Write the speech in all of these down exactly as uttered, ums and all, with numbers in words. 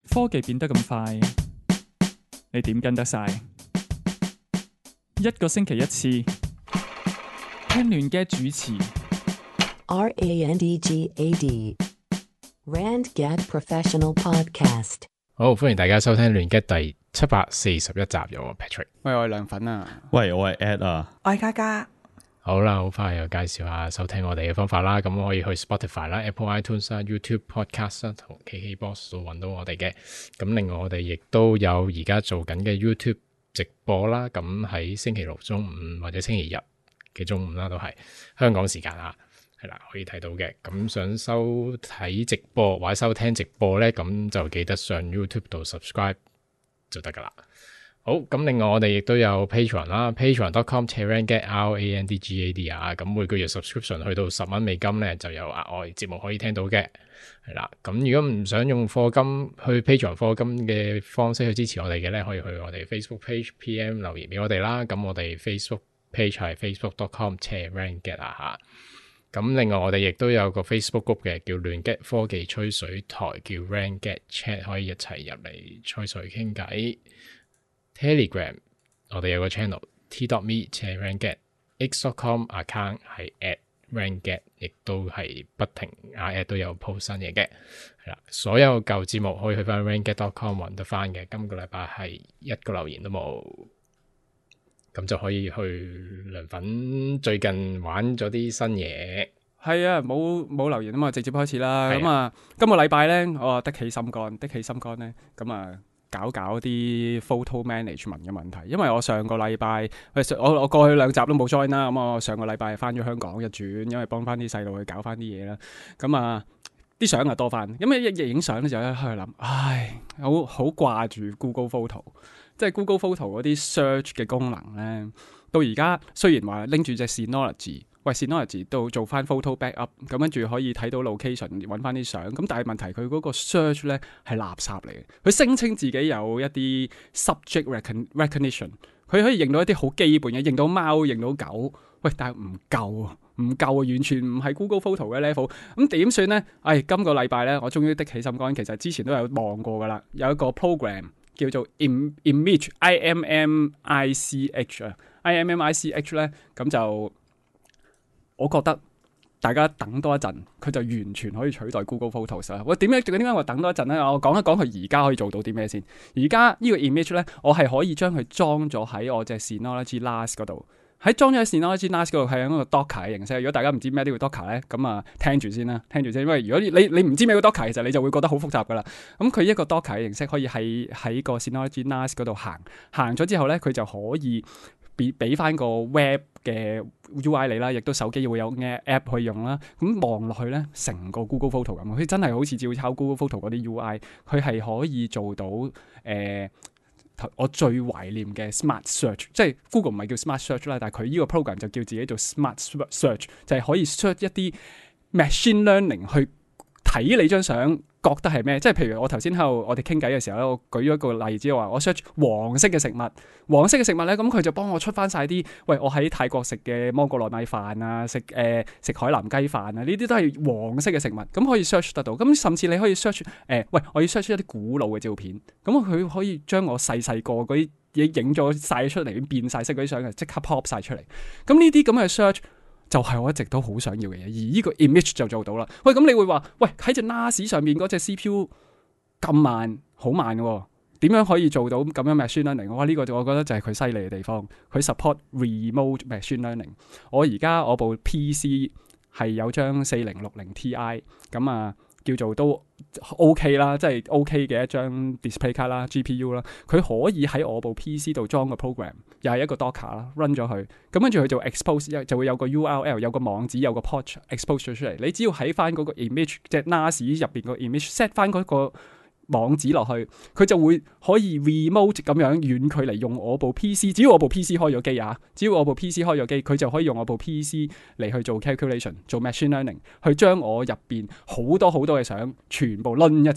科技變得咁快，你點跟得晒？一個星期一次，聽亂嘅主持。 R A N D G A D Rand Gad Professional Podcast。 好，歡迎大家收聽亂 gad第七百四十一集，有我 Patrick。 喂，我係涼粉啊。 喂，我係 Ed 啊。 我係嘉嘉。 好啦，好快又介紹下收聽我哋嘅方法啦。咁可以去 Spotify 啦、Apple iTunes 啦、YouTube Podcast 啦同 K K Box 度揾到我哋嘅。咁另外我哋亦都有而家做緊嘅 YouTube 直播啦。咁喺星期六中午或者星期日嘅中午啦，都係香港時間啊，係啦，可以睇到嘅。咁想收睇直播或者收聽直播咧，咁就記得上 YouTube 度 subscribe 就得噶啦。好，咁另外我哋亦都有 Patreon 啦 ，patreon dot com Rand Gad R A N D G A D 啊，咁每個月 subscription 去到十蚊美金咧，就有額外節目可以聽到嘅，係啦。咁如果唔想用課金去 Patreon 課金嘅方式去支持我哋嘅咧，可以去我哋 Facebook page P M 留言俾我哋啦。咁我哋 Facebook page 係 facebook dot com Rand Gad 啊吓。咁另外我哋亦都有個 Facebook group 嘅，叫亂 gad 科技吹水台，叫 Rand Gad Chat， 可以一齊入嚟吹水傾偈。Telegram 我哋有個 channel t dot me Rand Gad x dot com account 係 at Rand Gad， 亦都係不停啊 at 都有 post 新嘢嘅，係啦。所有舊節目可以去翻 rand gad dot com 揾得翻嘅。今個禮拜係一個留言都冇，咁就可以去涼粉最近玩咗啲新嘢。 係啊，冇冇留言啊嘛，直接開始啦。咁啊，今個禮拜咧，我的起心肝，的起心肝咧，咁啊。搞搞啲 photo management 嘅問題，因為我上個禮拜，我我過去兩集都冇 join 啦，咁我上個禮拜翻咗香港一轉，因為幫翻啲細路去搞翻啲嘢啦，咁啊啲相啊多翻，咁一一影相咧就喺度諗，唉，好好掛住 Google Photo， 即係 Google Photo 嗰啲 search 嘅功能咧，到而家雖然話拎住隻 Synology。喂 Synology 到做翻 photo backup， 咁跟住可以睇到 location， 揾翻啲相。咁但係問題佢嗰個 search 咧係垃圾嚟嘅。佢聲稱自己有一啲 subject recognition， 佢可以認到一啲好基本嘅，認到貓、認到狗。喂，但係唔夠啊，唔夠啊，完全唔係 Google Photo 嘅 level。咁點算咧？唉，今個禮拜咧，我終於的起心肝。其實之前都有望過噶啦，有一個 program 叫做 Image I M M I C H 啊 ，I M M I C H 咧，咁就。我覺得大家等多一陣，佢就完全可以取代 Google Photos 啦。我點解點解我等多一陣咧？我講一講佢而家可以做到啲咩先。而家呢個 image 咧，我係可以將佢裝咗喺我隻 Synology NAS 嗰度。喺裝咗喺 Synology NAS 嗰度係一個 Docker 嘅形式。如果大家唔知咩叫 Docker 咧，咁啊聽住先啦，聽住先。因為如果你你唔知咩叫 Docker，其實你就會覺得好複雜噶啦。咁佢一個 Docker 嘅形式可以喺喺個 Synology NAS 嗰度行，行咗之後咧，佢就可以。俾俾翻個 web 嘅 U I 你啦，亦都手機會有 app 可以用啦。咁望落去咧，成個 Google Photo 咁，佢真係好似照抄 Google Photo 嗰啲 U I， 佢係可以做到誒、呃，我最懷念嘅 Smart Search， 即係 Google 唔係叫 Smart Search 啦，但係佢呢個 program 就叫自己做 Smart Search， 就係可以 search 一啲 machine learning 去睇你張相。覺得係咩？即係譬如我頭先喺度，我哋傾偈嘅時候咧，我舉咗一個例子，我話我 search 黃色嘅食物，黃色嘅食物咧，咁佢就幫我出翻晒啲，喂，我喺泰國食嘅芒果糯米飯啊，食誒食海南雞飯啊，呢啲都係黃色嘅食物，咁可以 search 得到。咁甚至你可以 search 誒、呃，喂，我要 search 一啲古老嘅照片，咁佢可以將我細細個嗰啲嘢影咗晒出嚟，變晒色嗰啲相，即刻 pop 晒出嚟。咁呢啲咁嘅 search。就係我一直都好想要嘅嘢，而呢個 image 就做到啦。喂，咁你會話，喂，喺隻 N A S 上面嗰隻 C P U 咁慢，好慢嘅、哦，點樣可以做到咁樣 machine learning？我話呢個我覺得就係佢犀利嘅地方，佢 support remote machine learning。我而家我部 P C 係有張四零六零 Ti， 咁啊叫做都 OK 啦，即係 OK 嘅一張 display 卡啦 ，G P U 啦，佢可以喺我部 P C 度裝個 program， 又係一個 Docker 啦 ，run 咗佢，咁跟住佢就 expose， 就會有個 U R L， 有個網址，有個 port expose 咗出嚟。你只要喺翻嗰個 image， 即係 N A S 入邊個 image set 翻嗰個網址落去，佢就會可以 remote 咁樣遠距離用我部 P C。只要我部 P C 開咗機啊，只要我部 P C 開咗機，佢就可以用我部 P C 嚟去做 calculation， 做 machine learning， 去將我入邊好多好多嘅相全部掄一次，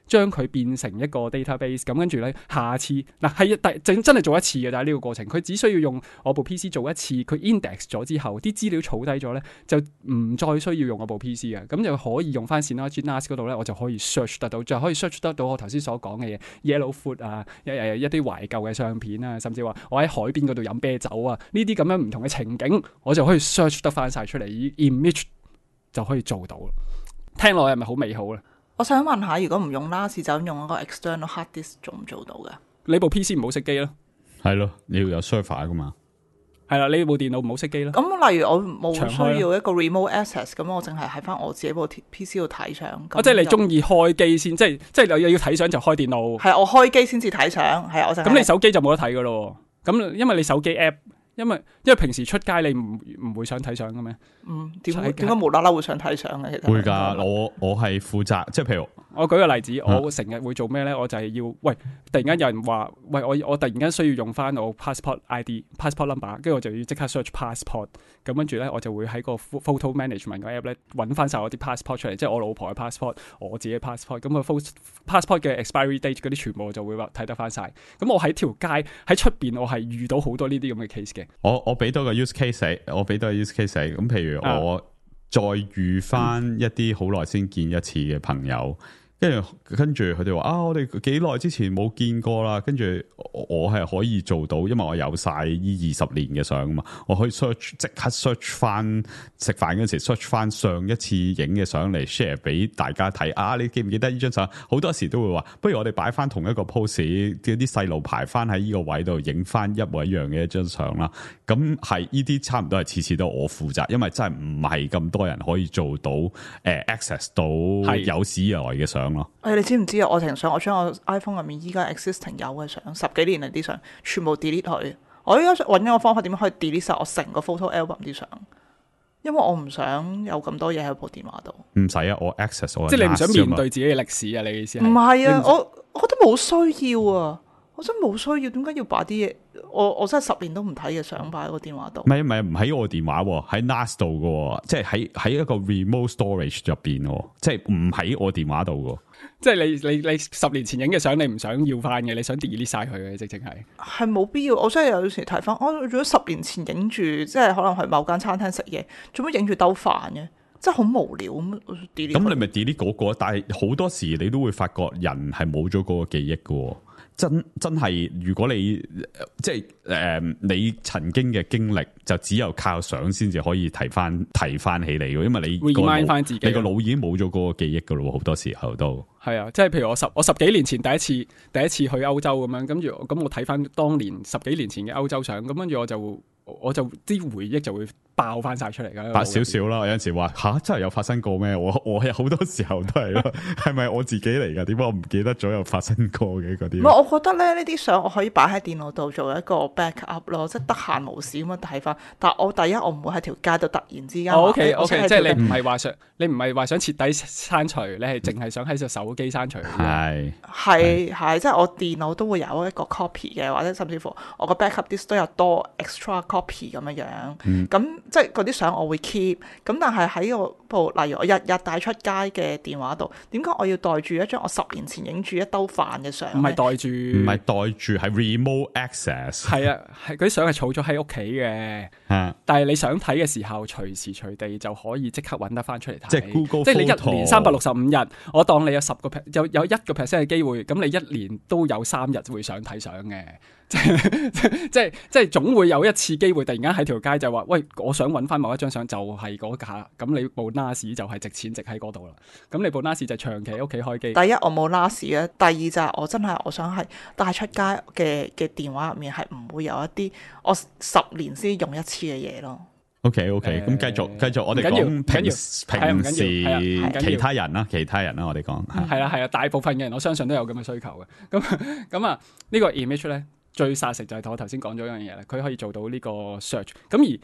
將佢變成一個 database， 咁跟住咧，下次嗱係第真真係做一次嘅，但係呢個過程，佢只需要用我部 P C 做一次，佢 index 咗之後，啲資料儲低咗咧，就唔再需要用我部 P C 嘅，咁就可以用翻 Synology N A S 嗰度咧，我就可以 search 得到，就可以 search 得到我頭先所講嘅嘢 ，Yellowfoot 啊，一一啲懷舊嘅相片啊，甚至話我喺海邊嗰度飲啤酒啊，呢啲咁樣唔同嘅情景，我就可以 search 得翻晒出嚟，以 image 就可以做到。聽落係咪好美好咧？ 我想問下，如果唔用 N A S 就咁用一個 external hard disk 做唔做到嘅？ 你部 P C 唔好熄機咯， 係咯，你要有 server 噶嘛？ 係啦，你部電腦唔好熄機咯。 咁例如我冇需要一個 remote access，咁我淨係喺翻我自己部 P C 度睇相。 哦，即係你中意開機先，即係即係又要睇相就開電腦。 係我開機先至睇相，係我就。 咁你手機就冇得睇噶咯？咁因為你手機 app。因為因為平時出街你唔唔會想睇相嘅咩？ 嗯，點點解無啦啦會想睇相嘅？其實會㗎，我我係負責，即係譬如我舉個例子，我成日會做咩咧？我就係要喂，突然間有人話喂，我我突然間需要用翻我 passport I D、passport number， 跟住我就要即刻 search passport， 咁跟住咧我就會喺個 photo management 個 app 咧揾翻晒我啲 passport 出嚟，即係我老婆嘅 passport、我自己嘅 passport， 咁個 passport 嘅 expiry date 嗰啲全部就會睇得翻晒。咁我喺條街喺出邊，我係遇到好多呢啲咁嘅 case 嘅。 我我俾多個 use case， 我俾多個 use case， 咁譬如我再遇翻一啲好耐先見一次嘅朋友，跟住跟住佢哋話啊，我哋幾耐之前冇見過啦，跟住我係可以做到，因為我有晒呢二十年嘅相啊嘛，我可以 search 即刻 search 翻食飯嗰時 search 翻上一次影嘅相嚟 share 俾大家睇啊！你記唔記得呢張相？好多時都會話，不如我哋擺翻同一個 pose， 叫啲細路排翻喺呢個位度影翻一模一樣嘅一張相啦。咁係呢啲差唔多係次次都我負責，因為真係唔係咁多人可以做到誒、呃、access 到有史以來嘅相咯。 誒，你知唔知啊？我成相，我將我 iPhone 入面依家 existing 有嘅相，十幾年嚟啲相，全部 delete 佢。我依家揾一個方法，點樣可以 delete 晒我成個 photo album 啲相？因為我唔想有咁多嘢喺部電話度。唔使啊，我 access 我。 即係你唔想面對自己嘅歷史啊？你嘅意思係？ 唔係啊，我我覺得冇需要啊。我真冇需要，點解要擺啲嘢？我我真係十年都唔睇嘅相擺喺個電話度。 唔係唔係唔喺我電話喎，喺 N A S 度嘅，即係喺喺一個 remote storage 入邊，即係唔喺我電話度嘅。 即係你你你十年前影嘅相，你唔想要翻嘅，你想 delete 晒佢嘅，直情係係冇必要。我真係有時睇翻，我如果十年前影住，即係可能去某間餐廳食嘢，做乜影住兜飯嘅？真係好無聊咁 delete。咁你咪 delete 嗰個，但係好多時你都會發覺人係冇咗嗰個記憶嘅。真真係，如果你即係誒、呃，你曾經嘅經歷就只有靠相先至可以提翻提翻起嚟嘅，因為你個腦自己你個腦已經冇咗嗰個記憶噶咯，好多時候都係啊。即係譬如我十我十幾年前第一次第一次去歐洲咁樣，跟住咁我睇翻當年十幾年前嘅歐洲相，咁跟住我就我就啲回憶就會爆翻晒出嚟噶， 白少少啦。有陣時話吓真係有發生過咩？我我有好多時候都係咯，係咪我自己嚟噶？點解我唔記得咗有發生過嘅嗰啲？ 唔係，我覺得咧呢啲相我可以擺喺電腦度做一個 backup 咯，即係得閒無事咁樣睇翻。但係我第一我唔會喺條街度突然之間。 O K O K， 即係你唔係話想你唔係話想徹底刪除，你係淨係想喺隻手機刪除。係係係，即係我電腦都會有一個 copy 嘅，或者甚至乎我個 backup disk 都有多 extra copy 咁樣樣。咁、嗯即係嗰啲相我會 keep，咁但係喺我部，例如我日日帶出街嘅電話度，點解我要袋住一張我十年前影住一兜飯嘅相？ 唔係袋住， 唔係袋住，係 remote access。 係啊，係嗰啲相係儲咗喺屋企嘅，但係你想睇嘅時候，隨時隨地就可以即刻揾得翻出嚟睇。 即係 Google， 即係你一年三百六十五日，我當你有十個 percent，有有一個 percent 嘅機會，咁你一年都有三日會想睇相嘅。即係即係即係總會有一次機會，突然間喺條街就話，喂，我想揾翻某一張相，就係嗰架，咁你部 N A S 就係值錢值喺嗰度啦。咁你部 N A S 就長期喺屋企開機。 第一我冇 N A S 咧，第二就係我真係我想係帶出街嘅嘅電話入面係唔會有一啲我十年先用一次嘅嘢咯。 OK OK，咁繼續繼續，我哋講平平時其他人啦，其他人啦，我哋講係啦係啊，大部分嘅人我相信都有咁嘅需求嘅。咁咁啊，呢個 image 咧。最殺食就係我頭先講咗一樣嘢啦，佢可以做到呢個 search， 咁而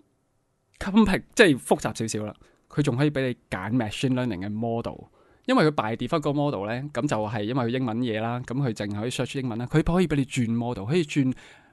complex 即係複雜少少啦，佢仲可以俾你揀 machine learning 嘅 model， 因為佢 by default 個 model 咧，咁就係因為佢英文嘢啦，咁佢淨係可以 search 英文啦，佢可以俾你轉 model， 可以轉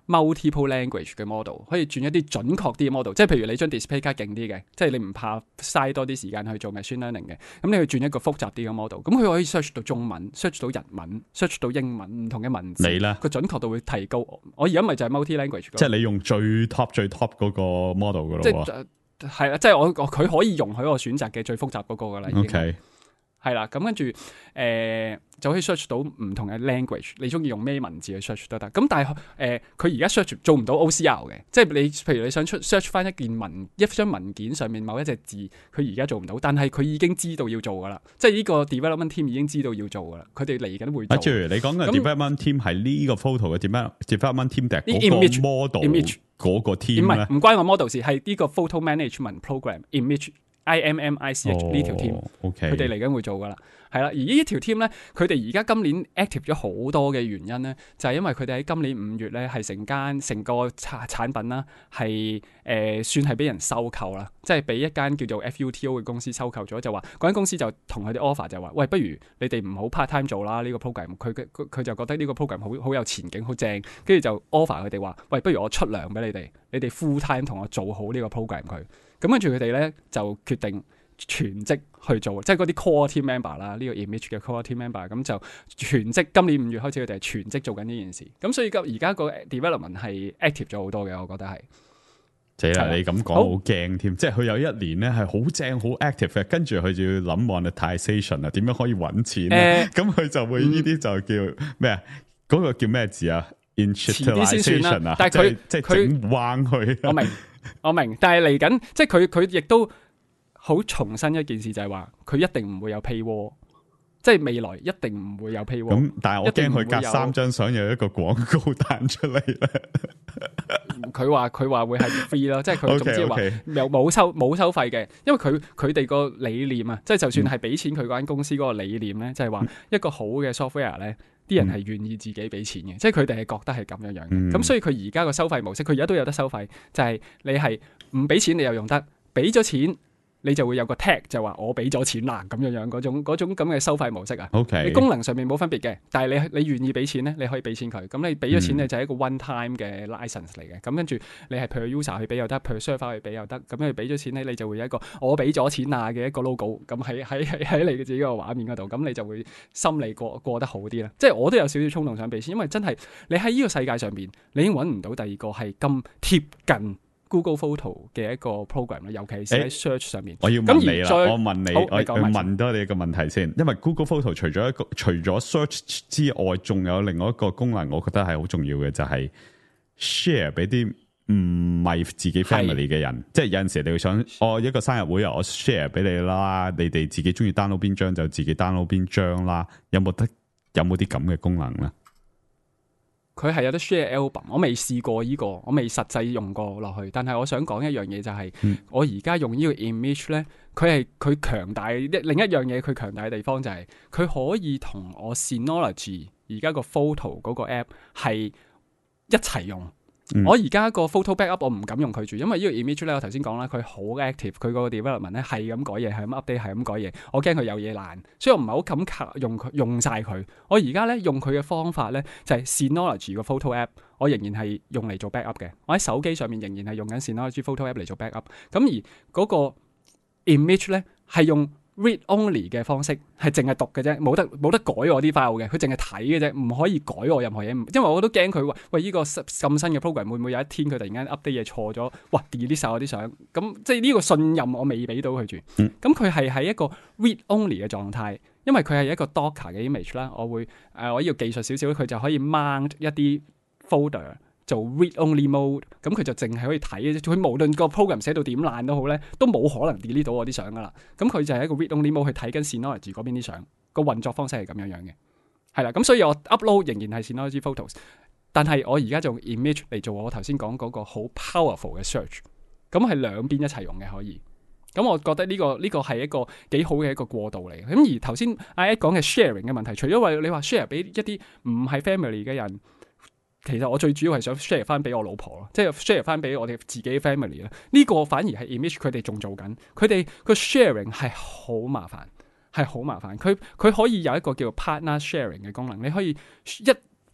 multiple language 嘅 model， 可以轉一啲準確啲嘅 model， 即係譬如你張 display 卡勁啲嘅，即係你唔怕嘥多啲時間去做 machine learning 嘅，咁你去轉一個複雜啲嘅 model， 咁佢可以 search 到中文 ，search 到日文 ，search 到英文唔同嘅文字， 你咧個準確度會提高。我而家咪就係 multi language， 即係你用最 top 最 top 嗰個 model 噶咯， 即係係啦，即係我佢可以容許我選擇嘅最複雜嗰個噶啦，已經 OK 係啦，咁跟住誒就可以 search 到唔同嘅 language， 你中意用咩文字去 search 都得。咁但係誒佢而家 search 做唔到 O C R 嘅，即係你譬如你想出 search 翻一件文一張文件上面某一隻字，佢而家做唔到，但係佢已經知道要做噶啦，即係呢個 development team 已經知道要做噶啦，佢哋嚟緊會做。 啊，譬如你講嘅 development team 係呢個 photo 嘅 development team 定係嗰 ，image 個 model image 嗰個 team 咧？ 唔係唔關個 model 事，係呢個 photo management program image I M M I C H 呢條 team， 佢哋嚟緊會做噶啦。係啦，而呢條 team 咧，佢哋而家今年 active 咗好多嘅原因咧，就係、是、因為佢哋喺今年五月咧係成間成個產產品啦，係誒、呃、算係俾人收購啦，即係俾一間叫做 F U T O 嘅公司收購咗，就話嗰間公司就同佢哋 offer 就話，喂，不如你哋唔好 part time 做啦呢、這個 program， 佢佢佢就覺得呢個 program 好好有前景，好正，跟住就 offer 佢哋話，喂，不如我出糧俾你哋，你哋 full time 同我做好呢個 program 佢，咁跟住佢哋咧就決定全職去做，即係嗰啲 core team member 啦，呢個 image 嘅 core team member， 咁就全職。今年五月開始，佢哋係全職做緊呢件事。咁所以而家個 development 係 active 咗好多嘅，我覺得係。 死啦！你咁講好驚添，即係佢有一年咧係好正好 active 嘅，跟住佢就要諗 monetization 啊，點樣可以揾錢咧？咁佢、呃、就會呢啲就叫咩啊？嗰、嗯、個叫咩字啊 ？Instrumentalization 啊， 但係佢即係整彎佢。 我明，我明，但係嚟緊，即係佢佢亦都。好重申一件事就係話，佢一定唔會有 paywall， 即係未來一定唔會有 paywall。咁但係我驚佢隔三張相有一個廣告彈出嚟咧。 佢話佢話會係 free 咯，即係佢總之話又冇收冇收費嘅，因為佢佢哋個理念啊，即係就算係俾錢佢嗰間公司嗰個理念咧，嗯、就係話一個好嘅 software 咧，啲人係願意自己俾錢嘅，嗯、即係佢哋係覺得係咁樣樣嘅。咁、嗯、所以佢而家個收費模式，佢而家都有得收費，就係、是、你係唔俾錢你又用得，俾咗錢。你就會有個 tag 就話我俾咗錢啦，咁樣樣嗰種嗰種咁嘅收費模式啊。 Okay. 你功能上面冇分別嘅，但係你你願意俾錢咧，你可以俾錢佢。咁你俾咗錢咧就係一個 one time 嘅 license 嚟嘅。咁、嗯、跟住你係 per user 去俾又得 ，per server 去俾又得。咁你俾咗錢咧，你就會有一個我俾咗錢啊嘅一個 logo。咁喺喺喺你嘅自己個畫面嗰度，咁你就會心理過過得好啲啦。即係我都有少少衝動想俾錢，因為真係你喺呢個世界上邊，你已經揾唔到第二個係咁貼近Google Photo 嘅一個 program 咧，尤其是喺 search 上面。 我要問你啦，我問你， 好我我問多你一個問題先，因為 Google Photo 除咗一個除咗 search 之外，仲有另外一個功能，我覺得係好重要嘅，就係、是、share 俾啲唔係自己 family 嘅人。即係有陣時你會想，我、哦、一個生日會啊，我 share 俾你啦，你哋自己中意 download 邊張就自己 download 邊張啦。有冇得有冇啲咁嘅功能咧？ 佢係有得 share album， 我未試過呢、這個，我未實際用過落去。但係我想講一樣嘢就係、是，嗯、我而家用呢個 image 咧，佢係佢強大另一樣嘢，佢強大嘅地方就係、是、佢可以同我 Synology 而家個 photo 嗰個 app 係一齊用。嗯、我而家個 photo backup 我唔敢用佢住，因為呢個 image 咧，我頭先講啦，佢好 active，佢個 development 咧係咁改嘢，係咁 update，係咁改嘢，我驚佢有嘢爛，所以我唔係好敢靠用佢用晒佢。我而家咧用佢嘅方法咧就係、是、Synology 個 photo app，我仍然係用嚟做 backup 嘅。我喺手機上面仍然係用緊 Synology photo app 嚟做 backup。咁而嗰個 image 咧係用read only 嘅方式，係淨係讀嘅啫，冇得冇得改我啲 file 嘅，佢淨係睇嘅啫，唔可以改我任何嘢。因為我都驚佢話，喂，呢、這個咁新嘅 program 會唔會有一天佢突然間 update 嘢錯咗，哇 delete 晒我啲相，咁即係呢個信任我未俾到佢住。咁佢係喺一個 read only 嘅狀態，因為佢係一個 docker 嘅 image 啦，我會誒、呃、我呢個技術少少，佢就可以 mount 一啲 folder。做 read only mode， 咁佢就淨係可以睇嘅啫。佢無論個 program 寫到點爛都好咧，都冇可能 delete 到我啲相噶啦。咁佢就係一個 read only mode 去睇緊 Synology 嗰邊啲相，個運作方式係咁樣樣嘅。係啦，咁所以我 upload 仍然係 Synology photos， 但係我而家就用 image 嚟做我頭先講嗰個好 powerful 嘅 search， 咁係兩邊一齊用嘅可以。咁我覺得呢、這個呢、這個係一個幾好嘅一個過渡嚟。咁而頭先阿 Ed 講嘅 sharing 嘅問題，除咗話你話 share 俾一啲唔係 family 嘅人。其實我最主要係想 share 翻俾我老婆咯，即係 share 翻俾我哋自己 family 啦。呢個反而係 image 佢哋仲做緊，佢哋個 sharing 係好麻煩，係好麻煩。佢佢可以有一個叫做 partner sharing 嘅功能，你可以一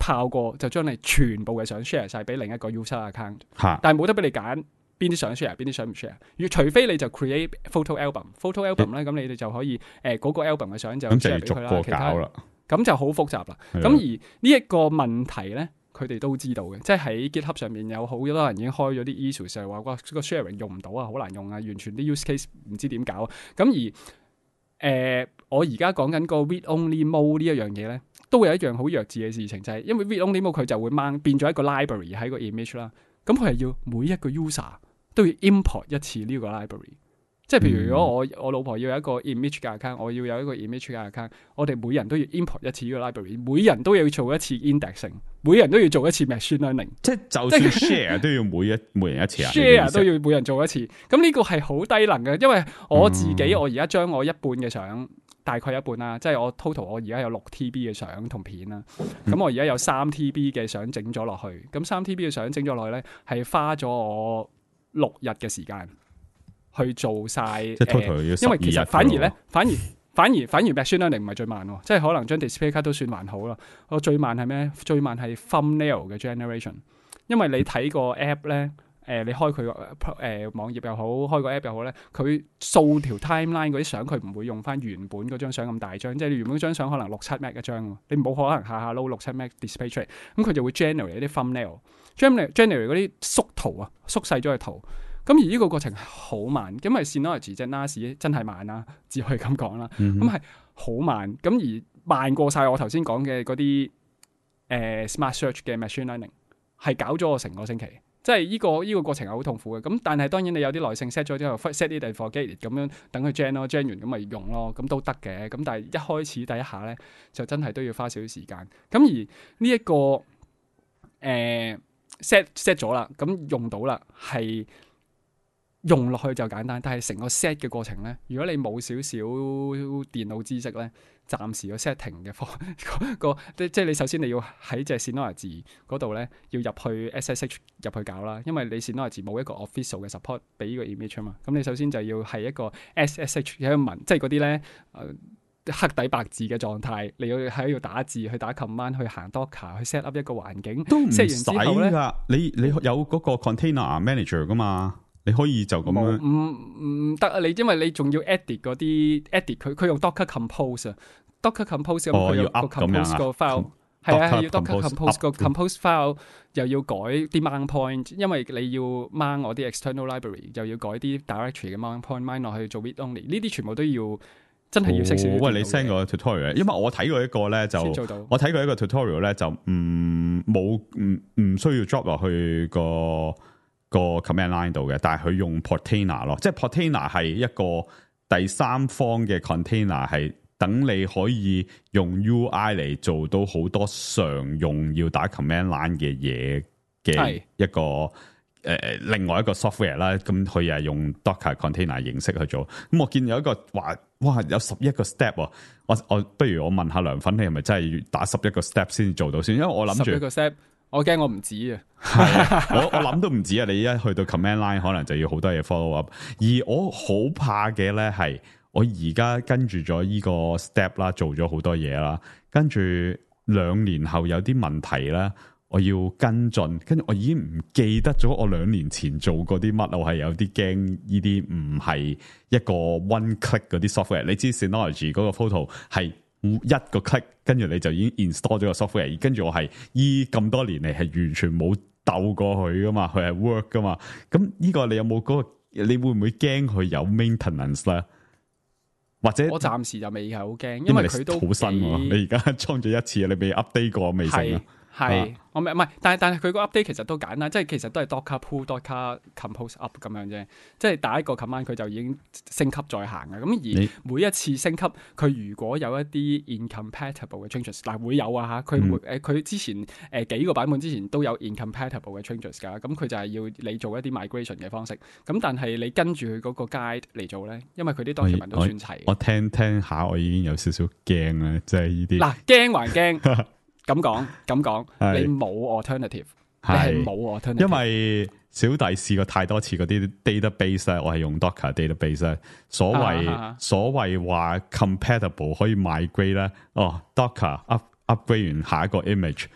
炮過就將你全部嘅相 share 晒俾另一個 user account， 嚇但係冇得俾你揀邊啲相 share， 邊啲相唔 share。如除非你就 create photo album，photo album 咧，咁你哋就可以誒嗰、呃那個 album 嘅相就 share 俾佢啦。其他咁就好複雜啦。咁而呢一個問題咧，佢哋都知道嘅，即係喺 GitHub 上面有好多人已經開咗啲 issue， 就係話哇個 sharing 用唔到啊，好難用啊，完全啲 use case 唔知點搞。咁而誒、呃、我而家講緊個 read only mode 呢一樣嘢咧，都會有一樣好弱智嘅事情，就係、是、因為 read only mode 佢就會掹變咗一個 library 喺個 image 啦。咁佢係要每一個 user 都要 import 一次呢個 library。即係譬如如果我我老婆要有一個 image 嘅 account， 我要有一個 image 嘅 account， 我哋每人都要 import 一次呢個 library， 每人都要做一次 indexing， 每人都要做一次 machine learning。即係就算 share 都要每一每人一次啊 ，share 都要每人做一次。咁呢個係好低能嘅，因為我自己、嗯、我而家將我一半嘅相，大概一半啦，即係我 total 我而家有六 T B 嘅相同片啦。咁、嗯、我而家有三 T B 嘅相整咗落去，咁三 T B 嘅相整咗落去咧，係花咗我六日嘅時間。去做晒， 即係 total 要十二日。 因為其實反而咧，反而反而反而 machine learning 唔係最慢喎，即係可能將 display card 都算還好啦。我最慢係咩？最慢係 thumbnail 嘅 generation， 因為你睇個 app 咧，誒、呃、你開佢個誒網頁又好，開個 app 又好咧，佢掃條 timeline 嗰啲相，佢唔會用翻原本嗰張相咁大張，即係你原本嗰張相可能六七 meg 一張，你冇可能下下撈六七 meg display 出嚟，咁佢就會 generate 啲 thumbnail，generate generate 嗰啲縮圖啊，縮細咗嘅圖。咁而呢個過程係好慢，因為 Synology 隻 N A S 真係慢啦，只可以咁講啦。咁係好慢，咁而慢過晒我頭先講嘅嗰啲誒 Smart Search 嘅 Machine Learning， 係搞咗我成個星期。即係呢個呢個過程係好痛苦嘅。咁但係當然你有啲耐性 set 咗之後 set 啲 forget 咁樣等佢 gen 咯 gen 完咁咪用咯，咁都得嘅。咁但係一開始第一下咧就真係都要花少少時間。咁而呢、這、一個誒 set set 咗啦，咁用到啦係。用落去就簡單，但係成個 set 嘅過程咧，如果你冇少少電腦知識咧，暫時個 setting 嘅課個即係你首先你要喺隻 Synology 嗰度咧，要入去 S S H 入去搞啦，因為你 Synology 冇一個 official 嘅 support 俾呢個 image 啊嘛，咁你首先就要係一個 S S H 嘅文，即係嗰啲咧誒黑底白字嘅狀態，你要喺度打字去打 command 去行 Docker 去 set up 一個環境， 都唔使 set 完之後咧， 你你有嗰個 container manager 噶嘛？你可以就咁樣， 唔唔得啊！你因為你仲要 edit 嗰啲 edit 佢，佢用 Docker Compose 啊 ，Docker Compose 咁佢有個 Compose 個 file，係啊，要 Docker Compose 個 Compose file 又要改啲 mount point， 因為你要 mount 我啲 external library， 又要改啲 directory 嘅 mount point mount 落去做 read only， 呢啲全部都要真係要識少少。 喂，你 send 個 tutorial， 因為我睇過一個咧就，我睇過一個 tutorial 咧就唔冇唔唔需要 drop 落去個。個 command line 度嘅，但係佢用 Portainer 咯，即係 Portainer 係一個第三方嘅 container， 係等你可以用 U I 嚟做到好多常用要打 command line 嘅嘢嘅一個誒、呃、另外一個 software 啦。咁佢又係用 Docker container 形式去做。咁我見有一個話，哇，有十一個 step 喎。我我不如我問下涼粉，你係咪真係要打十一個 step 先做到先？因為我諗住十一個 step。 我驚我唔止啊！ 我我諗都唔止啊！你一去到 command line 可能就要好多嘢 follow up， 而我好怕嘅咧係我而家跟住咗依個 step 啦，做咗好多嘢啦，跟住兩年後有啲問題啦，我要跟進，跟住我已經唔記得咗我兩年前做過啲乜，我係有啲驚呢啲唔係一個 one click 嗰啲 software。你知 Synology 嗰個 photo 係一個 click， 跟住你就已經 install 咗個 software， 跟住我係依咁多年嚟係完全冇鬥過佢噶嘛，佢係 work 噶嘛。咁呢個你有冇嗰、嗰個？你會唔會驚佢有 maintenance 咧？或者我暫時就未係好驚， 因為佢都好新喎。你而家裝咗一次，你未 update 過未成啊？ 係，我唔係唔係，但係但係佢個 update 其實都簡單，即係其實都係 Docker pull、Docker compose up 咁樣啫。即係打一個 command 佢就已經升級再行嘅。咁而每一次升級，佢如果有一啲 incompatible 嘅 changes， 嗱會有啊嚇。佢會誒佢之前誒、呃、幾個版本之前都有 incompatible 嘅 changes 㗎。咁佢就係要你做一啲 migration 嘅方式。咁但係你跟住佢嗰個 guide 嚟做咧，因為佢啲 document 都算齊。 我聽聽下，我已經有少少驚啦，即係呢啲。 嗱驚還驚。咁講咁講，你冇 alternative， 你係冇 alternative。因為小弟試過太多次嗰啲 database 咧，我係用 Docker database 咧。所謂、啊、所謂話 compatible 可以 migrate 咧，哦 Docker up upgrade 完下一個 image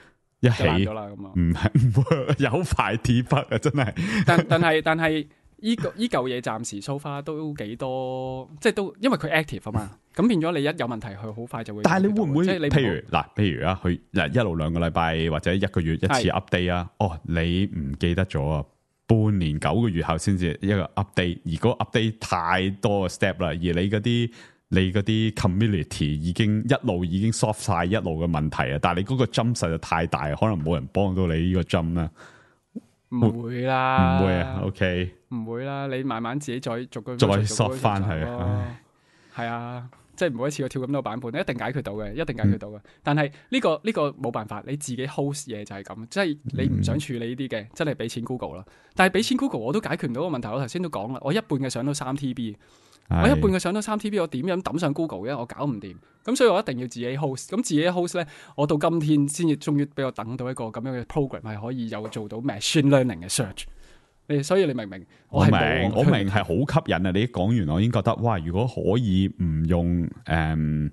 一起爛咗啦咁啊。 唔係唔會有排鐵筆啊，真係。 但但係但係依個依嚿嘢暫時 so far 都幾多，即係都因為佢 active 啊嘛，咁變咗你一有問題，佢好快就會。 但係你會唔會？ 即係你譬如嗱，譬如啊，佢嗱一路兩個禮拜或者一個月一次 update 啊，哦，你唔記得咗啊？半年九個月後先至一個 update，而嗰個 update 太多個 step 啦，而你嗰啲你嗰啲 community 已經一路已經 solve 晒一路嘅問題啊，但係你嗰個 jump 實在太大，可能冇人幫到你呢個 jump 啦。 唔會啦， 唔會啊 ，OK， 唔會啦，你慢慢自己再逐個再 solve 翻去啊，係啊。即係唔好一次過跳咁多版本，你一定解決到嘅，一定解決到嘅。嗯、但係呢、呢個呢、呢個冇辦法，你自己 host 嘢就係咁，即係你唔想處理呢啲嘅，真係俾錢 Google 啦。但係俾錢 Google 我都解決唔到個問題。我頭先都講啦，我一半嘅上到三 T B，是我一半嘅上到三 T B， 我點樣抌上 Google 嘅？我搞唔掂。咁所以我一定要自己 host。咁自己 host 咧，我到今天先至終於俾我等到一個咁樣嘅 program 係可以有做到 machine learning 嘅 search。所以你明唔明？ 我明，我明係好吸引啊！你一講完，我已經覺得哇！如果可以唔用誒、um,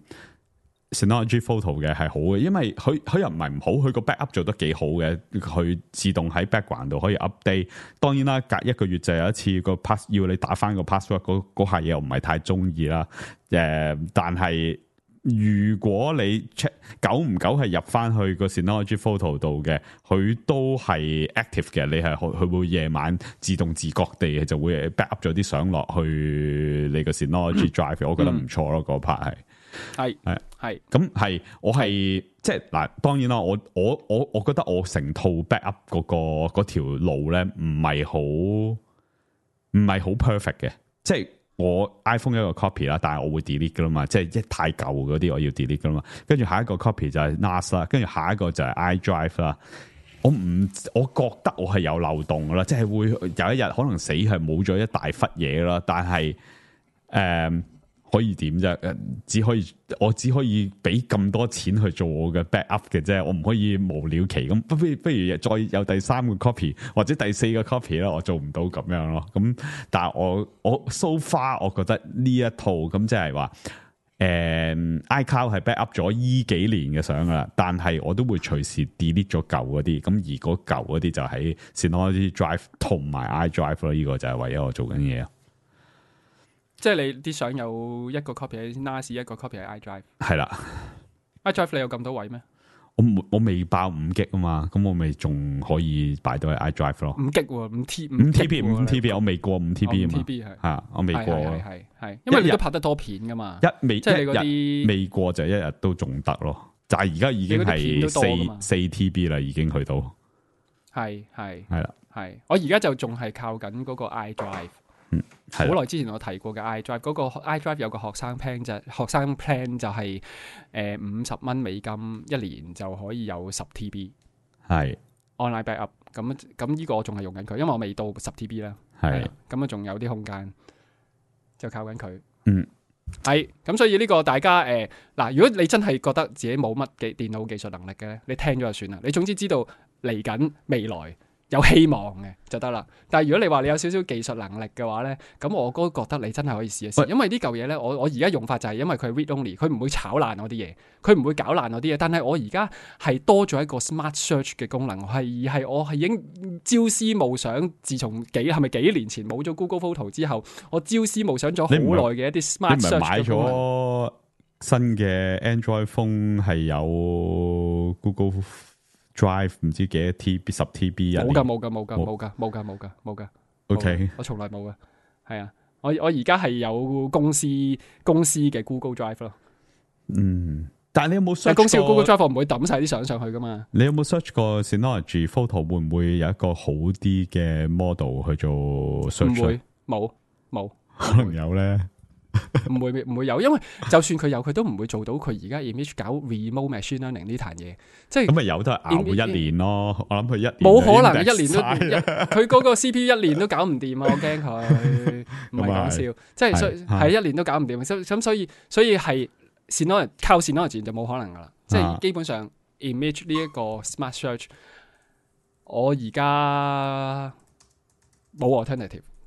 Synology Photo 嘅係好嘅，因為佢佢又唔係唔好，佢個 backup 做得幾好嘅，佢自動喺 background 度可以 update。當然啦，隔一個月就有一次個 pass 要你打翻個 password， 嗰嗰下嘢我唔係太中意啦。誒、uh, 但係。如果你 check 久唔久係入翻去個 Synology Photo 度嘅，佢都係 active 嘅。你係佢會夜晚自動自覺地就會 backup 咗啲相落去你個 Synology Drive，嗯、我覺得唔錯咯。嗰 part 係係係係咁係我係即係嗱，當然啦，我我我我覺得我成套 backup 嗰、嗰個嗰條路咧唔係好唔係好 perfect 嘅，即係。我 iPhone 一個 copy 啦，但係我會 delete 噶啦嘛，即係一太舊嗰啲我要 delete 噶啦嘛。跟住下一個 copy 就係 N A S 啦，跟住下一個就係 iDrive 啦。我唔，我覺得我係有漏洞噶啦，即係會有一日可能死係冇咗一大忽嘢啦。但係誒、呃、可以點啫？只可以我只可以俾咁多錢去做我嘅 backup 嘅啫，我唔可以無了期咁。不如不如再有第三個 copy 或者第四個 copy 啦，我做唔到咁樣咯。咁但係我我 so far 我覺得呢一套咁即係話誒 iCloud 係 backup 咗依幾年嘅相噶啦，但係我都會隨時 delete 咗舊嗰啲。咁而嗰舊嗰啲就喺 Synology Drive 同埋 iDrive 咯。呢個就係唯一我做緊嘢。 即係你啲相有一個 copy 喺 N A S， 一個 copy 喺 iDrive。係啦 ，iDrive 你有咁多位咩？ 我我未爆五 G 啊嘛，咁我咪仲可以擺到喺 iDrive 咯。 五 G 喎，五 T 五 T B 五 T B， 我未過五 T B 啊嘛。 五 T B 係嚇，我未過。 係係係，因為你都拍得多片噶嘛。 一未即係你嗰啲未過就一日都仲得咯。但係而家已經係四四 T B 啦，已經去到。 係係係啦， 係。我而家就仲係靠緊嗰個 iDrive。 嗯， 好耐之前我提過嘅 iDrive， 嗰個 iDrive 有個學生 plan 就學生 plan 就係誒五十蚊美金一年就可以有十 T B 係 online backup， 咁咁呢個我仲係用緊佢，因為我未到十 T B 啦， 係咁啊仲有啲空間，就靠緊佢。 嗯， 係咁，所以呢個大家誒嗱、呃，如果你真係覺得自己冇乜嘅電腦技術能力嘅咧，你聽咗就算啦。你總之知道嚟緊未來。有希望嘅就得啦，但係如果你話你有少少技術能力嘅話咧，咁我都覺得你真係可以試一試，因為呢嚿嘢咧，我我而家用法就係因為佢係 read only， 佢唔會炒爛我啲嘢，佢唔會搞爛我啲嘢，但係我而家係多咗一個 smart search 嘅功能，係係我係已經朝思暮想，自從幾係咪幾年前冇咗 Google Photo 之後，我朝思暮想咗好耐嘅一啲 smart search 嘅功能。你唔係買咗新嘅 Android phone 係有 Google Drive 唔知幾多 T B 十 T B 啊？ 冇噶冇噶冇噶冇噶冇噶冇噶冇噶。 OK， 我從來冇噶。係啊，我我而家係有公司公司嘅 Google Drive 咯。 嗯，但係你有冇 search 公司嘅 Google Drive 我唔會抌晒啲相上去噶嘛？ 你有冇 search 過 Synology Photo 會唔會有一個好啲嘅 model 去做 search？ 唔會，冇冇， 可能有咧。 唔會唔會有，因為就算佢有，佢都唔會做到佢而家 image 搞 remote machine learning 呢壇嘢，即係咁咪有得熬一年咯。我諗佢一年冇可能一年都佢嗰個 C P U 一年都搞唔掂啊！我驚佢唔係講笑，即係所以係一年都搞唔掂。咁所以所以係 Synology 靠 Synology就冇可能噶啦。即係基本上 image 呢一個 smart search， 我而家冇 alternative。而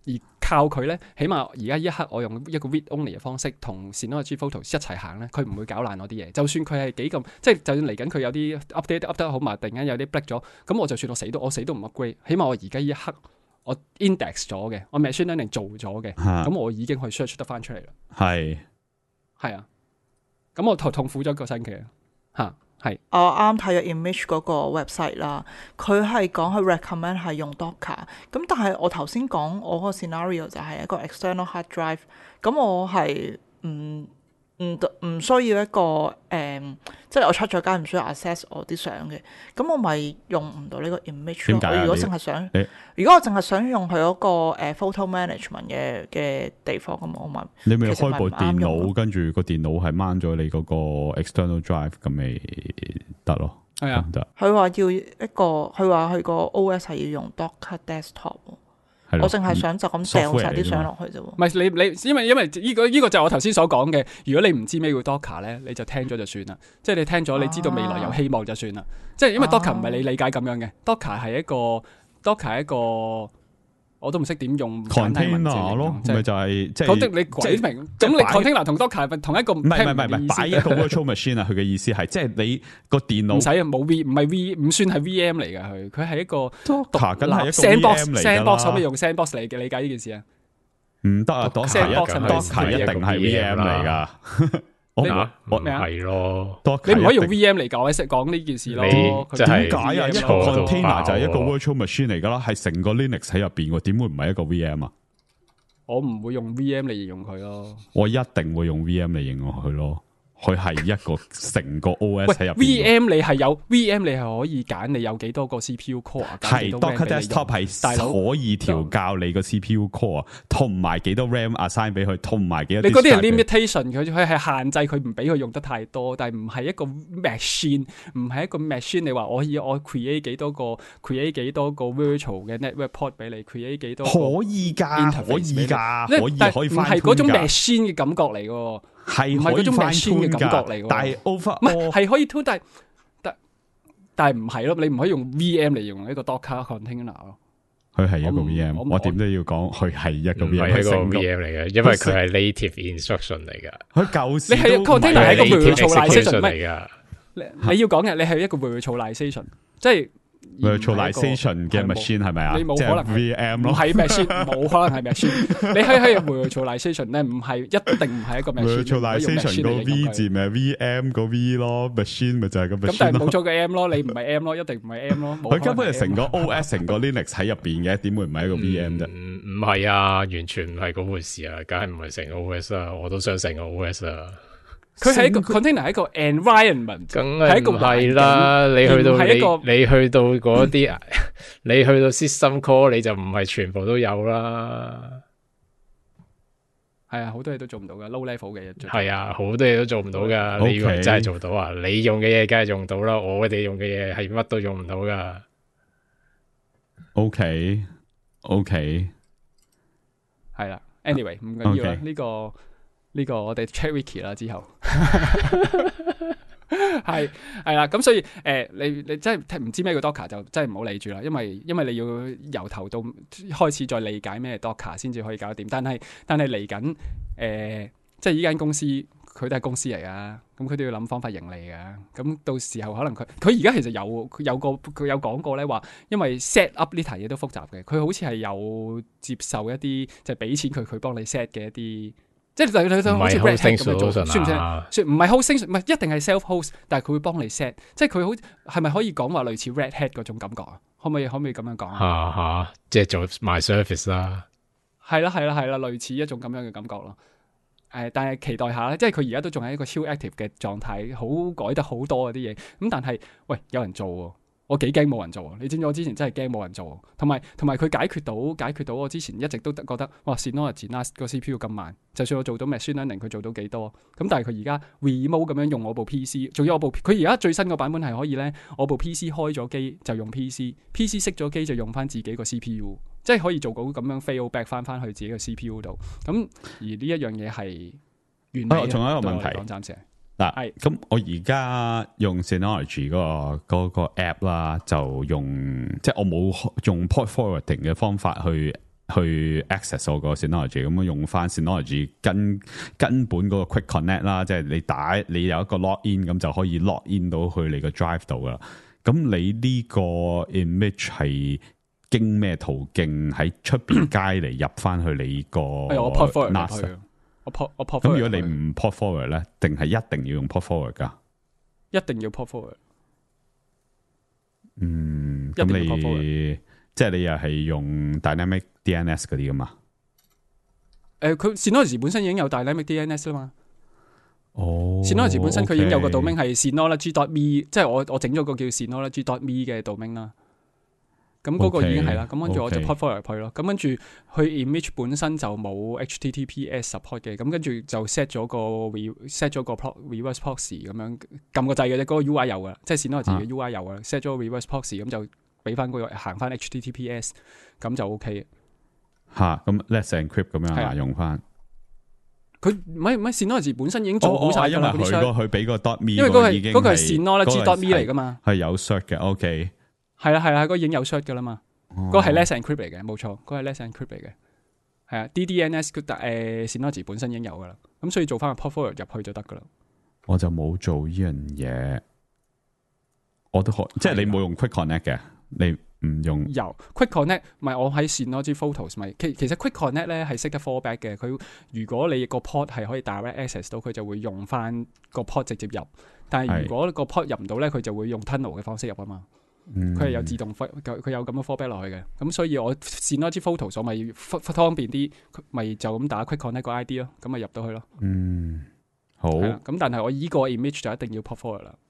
靠佢咧，起碼而家一刻我用一個 read only 嘅方式同 Synology Photos 一齊行咧，佢唔會搞爛我啲嘢。就算佢係幾咁，即係就算嚟緊佢有啲 update update 得好慢，突然間有啲 break 咗，咁我就算我死都我死都唔 upgrade，起碼我而家一刻我 index 咗嘅，我 machine learning 做咗嘅，咁、啊、我已經去 search 得翻出嚟啦。 係係啊，咁我痛痛苦咗一個星期啊，嚇。係， 我啱睇咗 Image 嗰個 website 啦，佢係講佢 recommend 係用 Docker， 咁但係我頭先講我個 scenario 就係一個 external hard drive， 咁我係唔唔唔需要一個誒、嗯，即係我出咗街唔需要 access 我啲相嘅，咁我咪用唔到呢個 image 咯。我如果淨係想，如果我淨係想用佢嗰個誒 photo management 嘅嘅地方咁，我咪你咪開部電腦，跟住個電腦係掹咗你嗰個 external drive 咁咪得咯。 係啊， 佢話要一個，佢話佢個 O S 係要用 Docker desktop。我淨係想就咁掉晒啲相落去啫喎。 唔係你你，因為因為呢個呢個就係我頭先所講嘅。如果你唔知咩叫 Docker 咧，你就聽咗就算啦。即係你聽咗，你知道未來有希望就算啦。即係因為 Docker 唔係你理解咁樣嘅。Docker 係一個 Docker 係一個。我都唔識點用 container 咯，咪就係即係你鬼明咁你 container 同 Docker 係同一個唔係唔係唔係擺一個 virtual machine 啊？佢嘅意思係即係你個電腦唔使啊，冇 V 唔係 V 唔算係 V M 嚟㗎佢，佢係一個 Docker 梗係一個 sandbox sandbox 可唔可以用 sandbox 嚟嘅理解呢件事啊？ 唔得啊 ，Docker 一定係 V M 嚟㗎。 我我咪係咯， 你唔可以用 V M 嚟講識講呢件事咯。 點解啊？一個 container 就係一個 virtual machine 嚟噶啦，係成個 Linux 喺入邊，點會唔係一個 V M 啊？ 我唔會用 V M 嚟形容佢咯。 我一定會用 V M 嚟形容佢咯。佢係一個成個 O S 喺入邊。 V M 你係有 V M 你係可以揀你有幾多個 C P U core 係 Docker Desktop 係可以調校你個 C P U core 同埋幾多 RAM assign 俾佢，同埋幾多。 你嗰啲係 limitation， 佢佢係限制佢唔俾佢用得太多，但係唔係一個 machine， 唔係一個 machine。你話我可以我 create 幾多個 create 幾多個 virtual 嘅 network port 俾你 create 幾多個可以㗎，可以㗎，可以可以唔係嗰種 machine 嘅感覺嚟㗎。 係唔係嗰種 machine 嘅感覺嚟， 但係 over 唔係係可以 tune， 但係但但係唔係咯，你唔可以用 V M 嚟用一個 Docker container 咯。 佢係一個 V M， 我點都要講佢係一個 V M， 係一個 V M 嚟嘅，因為佢係 native instruction 嚟噶。 佢舊時你係 container 係一個 virtualization 嚟噶。 你要講嘅你係一個 virtualization， 即係。 virtualization 嘅 machine 係咪啊？ 你冇可能 V M 咯， 唔係 machine， 冇可能係 machine。你喺喺 virtualization 咧，唔係一定唔係一個 machine。 virtualization 個 V 字咪 V M 個 V 咯 ，machine 咪就係個 machine。咁但係冇咗個 M 咯，你唔係 M 咯，一定唔係 M 咯。 佢根本係成個 O S 成個 Linux 喺入邊嘅，點會唔係一個 V M 啫？ 唔唔係啊，完全唔係嗰回事啊，梗係唔係成個 O S 啊，我都想成個 O S 啊。 佢係一個 container， 係一個 environment， 梗係唔係啦。你去到你你去到嗰啲，你去到 system call 你就唔係全部都有啦。 係啊，好多嘢都做唔到噶 ，low level 嘅嘢。 係啊，好多嘢都做唔到噶。 嗯、 你以為真係做到啊？你用嘅嘢梗係用到啦，我哋用嘅嘢係乜都用唔到噶。 OK OK， 係啦。Anyway， 唔緊要啦，呢、這個。呢個我哋 check wiki 啦，之後係係啦，咁所以誒、呃，你你真係唔知咩叫 Docker 就真係唔好理住啦，因為因為你要由頭到開始再理解咩 Docker 先至可以搞得掂。但係但係嚟緊誒，即係依間公司佢都係公司嚟噶，咁佢都要諗方法盈利噶。咁到時候可能佢佢而家其實有佢有個佢有講過咧話，因為 set up 呢題嘢都複雜嘅，佢好似係有接受一啲就係俾錢佢佢幫你 set 嘅一啲。即係你你好似 Red Hat 咁樣做，算唔算？算唔係 hosting， 唔係一定係 self host， 但係佢會幫你 set。即係佢好係咪可以講話類似 Red Hat 嗰種感覺啊？可唔可以可唔可以咁樣講啊？ 吓吓，即係做 my service 啦。係啦係啦係啦，類似一種咁樣嘅感覺咯。誒，但係期待下咧，即係佢而家都仲係一個超 active 嘅狀態，好改得好多嗰啲嘢。咁但係喂，有人做喎。我幾驚冇人做，你知唔知我之前真係驚冇人做，同埋同埋佢解決到解決到我之前一直都覺得哇 Synology NAS 個 C P U 咁慢，就算我做到 machine learning 佢做到幾多，咁但係佢而家 remote 咁樣用我部 P C， 仲有我部佢而家最新個版本係可以咧，我部 P C 開咗機就用 P C，P C 熄咗機就用翻自己個 C P U， 即係可以做到咁樣 fail back 翻翻去自己個 C P U 度。咁而呢一樣嘢係完美。 仲、啊、有一個問題， 講暫時嗱，咁我而家用 Synology 嗰個嗰個 app 啦，就用即係我冇用 port forwarding 嘅方法去去 access 我個 Synology， 咁用翻 Synology 根根本嗰個 Quick Connect 啦，即係你打你有一個 login 咁就可以 login 到去你個 drive 度噶啦。咁你呢個 image 係經咩途徑喺出邊街嚟入翻去你個我 port forward 入去，我 port 我 port forward。咁如果你唔 port forward 咧，定係一定要用 port forward 噶？ 一定要 port forward。 嗯，咁你即係你又係用 Dynamic D N S 嗰啲噶嘛？ 誒、呃，佢 Synology 本身已經有 Dynamic D N S 啦嘛。 哦 Synology 本身佢已經有個 domain 係 Synology.me， 即係我我整咗個叫 Synology.me 嘅 domain 啦。咁嗰個已經係啦，咁跟住我就 port forward 入去咯。咁跟住佢 image 本身就冇 H T T P S support 嘅，咁跟住就 set 咗個 set 咗個 reverse proxy 咁樣撳個掣嘅啫，嗰、那個 U I 有噶，即係 Synology 嘅 U I 有噶 set 咗個 reverse proxy 咁就俾翻嗰個行翻 H T T P S， 咁就 OK 嘅。 吓，咁 Let's Encrypt 咁樣啊，用翻。佢唔係唔係 Synology 本身已經做好晒噶啦， 因為佢個佢俾個 dot me， 因為嗰個係嗰個係 Synology.me 嚟噶嘛， 係有 cert 嘅 ，OK。 係啦係啦，嗰個已經有 cert 噶啦嘛，嗰、哦、個係 Let's Encrypt 嚟嘅，冇錯，嗰個係 Let's Encrypt 嚟嘅，係啊 D D N S 誒 Synology 本身已經有噶啦，咁所以做翻個 port forward 入去就得噶啦。我就冇做呢樣嘢， 我都可，即係你冇用 Quick Connect 嘅，你唔用有 Quick Connect， 唔係我喺 Synology Photos 咪，其其實 Quick Connect 咧係識得 fallback 嘅，佢如果你個 port 係可以 direct access 到，佢就會用翻個 port 直接入，但係如果個 port 入唔到咧，佢就會用 tunnel 嘅方式入啊嘛。佢係、嗯、有自動佢有咁嘅 fallback 落去嘅，咁所以我 Synology Photos 我咪方便啲，咪就咁打 Quick Connect 個 I D 咯，咁咪入到去咯。 嗯，好。 咁但係我依個 image 就一定要 port forward 啦。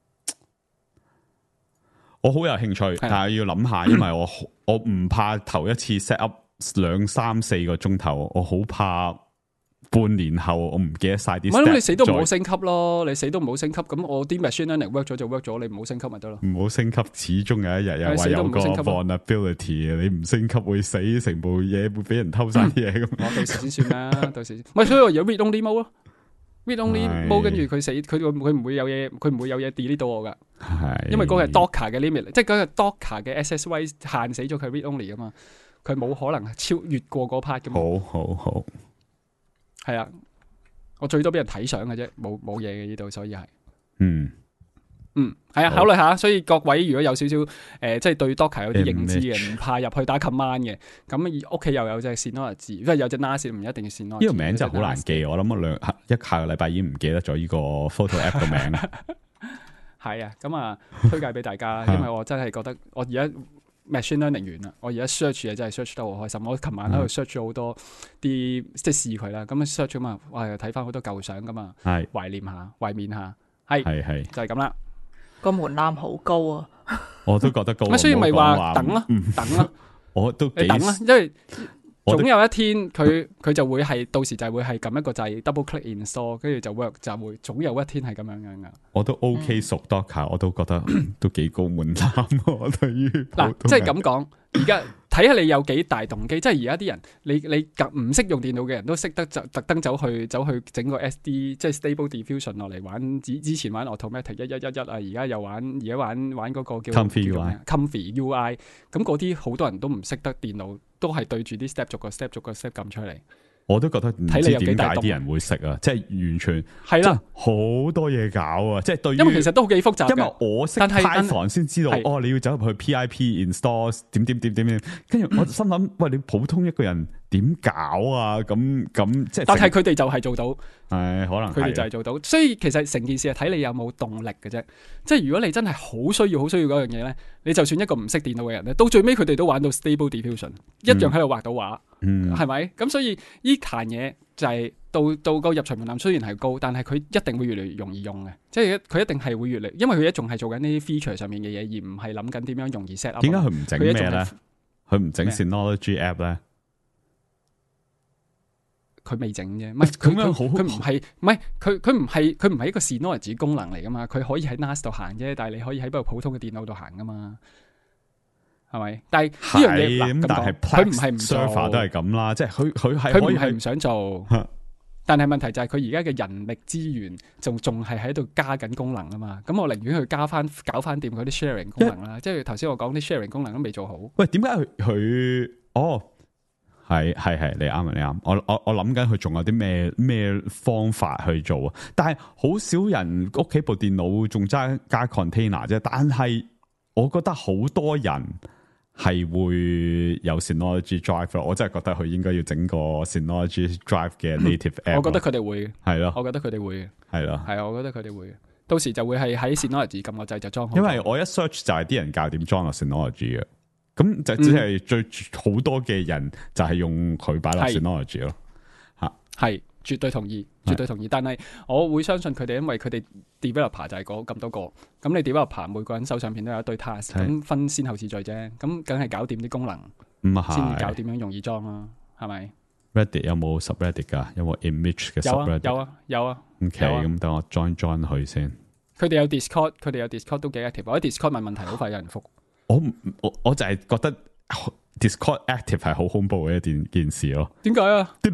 我好有興趣，但係要諗下，因為我我唔怕頭一次 set up 兩三四個鐘頭，我好怕半年後我唔記得晒啲。唔係， 你死都唔好升級咯，你死都唔好升級。咁我啲 machine learning work 咗就 work 咗，你唔好升級咪得咯。 唔好升級，始終有一日又話有個 vulnerability，你唔升級會死，成部嘢會俾人偷晒啲嘢咁。 我到時先算啦，到時。唔係，所以我而家 read only mode 咯。read only mode 跟住佢死，佢佢唔會有嘢，佢唔會有嘢 delete 到我噶。係，因為嗰個係 Docker 嘅 limit， 即係嗰個 Docker 嘅 S S Y 限死咗佢 read only 噶嘛，佢冇可能超越過嗰 part 噶嘛。 好好好， 係啊，我最多俾人睇相嘅啫，冇冇嘢嘅呢度，所以係， 嗯嗯，係啊，考慮下。所以各位如果有少少誒，即係對 Docker 有啲認知嘅，唔怕入去打 command 嘅，咁屋企又有隻 Synology，因為有隻 N A S 唔一定要 Synology。呢個名真係好難記，我諗我兩一下個禮拜已經唔記得咗呢個 photo app 嘅名。 係啊，咁啊，推介俾大家，因為我真係覺得我而家 machine learning 完啦，我而家 search 嘢真係 search 得好開心。我琴晚喺度 search 咗好多啲、嗯、即係試佢啦，咁 search 啊嘛，我係睇翻好多舊相噶嘛，係懷念下，懷緬下，係係係就係咁啦。 個門檻好高啊！ 我都覺得高。 咁所以咪話等咯，等咯， 我都你等啦，因為總有一天佢佢就會係到時就會係撳一個掣 double click install， 跟住就 work 就會總有一天係咁樣樣噶。 我都 OK 熟 Docker，我都覺得都幾高門檻。我對於嗱，即係咁講，而家睇下你有幾大動機。即係而家啲人，你你唔識用電腦嘅人都識得就特登走去走去整個 S D， 即係 Stable Diffusion 落嚟玩。之之前玩 Automatic 一一一一啊，而家又玩而家玩玩嗰個叫 Comfy U I，Comfy U I。咁嗰啲好多人都唔識得電腦，都係對住啲 step 逐個 step 逐個 step 撳出嚟。 我都覺得唔知點解啲人會識啊！即係完全係啦，好多嘢搞啊！即係對於， 因為其實都幾複雜。 因為我識 Python 先知道，哦，你要走入去 P I P install 點點點點點，跟住我心諗，喂，你普通一個人點搞啊？咁咁即係， 但係佢哋就係做到， 係可能佢哋就係做到。所以其實成件事係睇你有冇動力嘅啫。即係如果你真係好需要、好需要嗰樣嘢咧，你就算一個唔識電腦嘅人咧，到最尾佢哋都玩到 Stable Diffusion， 一樣喺度畫到畫。嗯，係咪？咁所以呢壇嘢就係到到個入場門檻雖然係高，但係佢一定會越嚟越容易用嘅。即係佢一定係會越嚟，因為佢一仲係做緊呢啲 feature 上面嘅嘢，而唔係諗緊點樣容易 set up。 點解佢唔整咩咧？佢唔整 Synology app 咧？佢未整啫，唔係佢佢佢唔係唔係佢佢唔係佢唔係一個 Synology 功能嚟噶嘛？佢可以喺 N A S 度行啫，但係你可以喺部普通嘅電腦度行噶嘛？係咪？但係呢樣嘢咁講，佢唔係唔做 server 都係咁啦，即係佢佢係佢唔係唔想做，但係問題就係佢而家嘅人力資源仲仲係喺度加緊功能啊嘛。咁我寧願去加翻搞翻掂嗰啲 sharing 功能啦。即係頭先我講啲 sharing 功能都未做好。 喂，點解佢佢哦係係係，你啱啊，你啱。我我我諗緊佢仲有啲咩咩方法去做啊？但係好少人屋企部電腦仲揸加 container 啫。但係我覺得好多人係會有 Synology Drive 咯。我真係覺得佢應該要整個 Synology Drive 嘅 native app。我覺得佢哋會係咯， 我覺得佢哋會係咯， 係啊，我覺得佢哋會。到時就會係喺 Synology 撳個掣就裝好。 因為我一 search 就係啲人教點裝落 Synology 嘅。咁就只係最好多嘅人就係用佢擺落 Synology 咯，吓係絕對同意，絕對同意。但係我會相信佢哋，因為佢哋 developer 就係嗰咁多個，咁你 developer 每個人手上邊都有一堆 task，咁分先後次序啫，咁梗係搞掂啲功能，先搞點樣容易裝啦，係咪 ？Reddit 有冇 subreddit 噶？有冇 image 嘅 subreddit？ 有啊，有啊。 OK，咁等我 join join 佢先。 佢哋有 Discord， 佢哋有 Discord 都幾 active。我喺 Discord 問問題好快有人覆。 我我我就係覺得 Discord active 係好恐怖嘅一件件事咯。 點解啊？ 好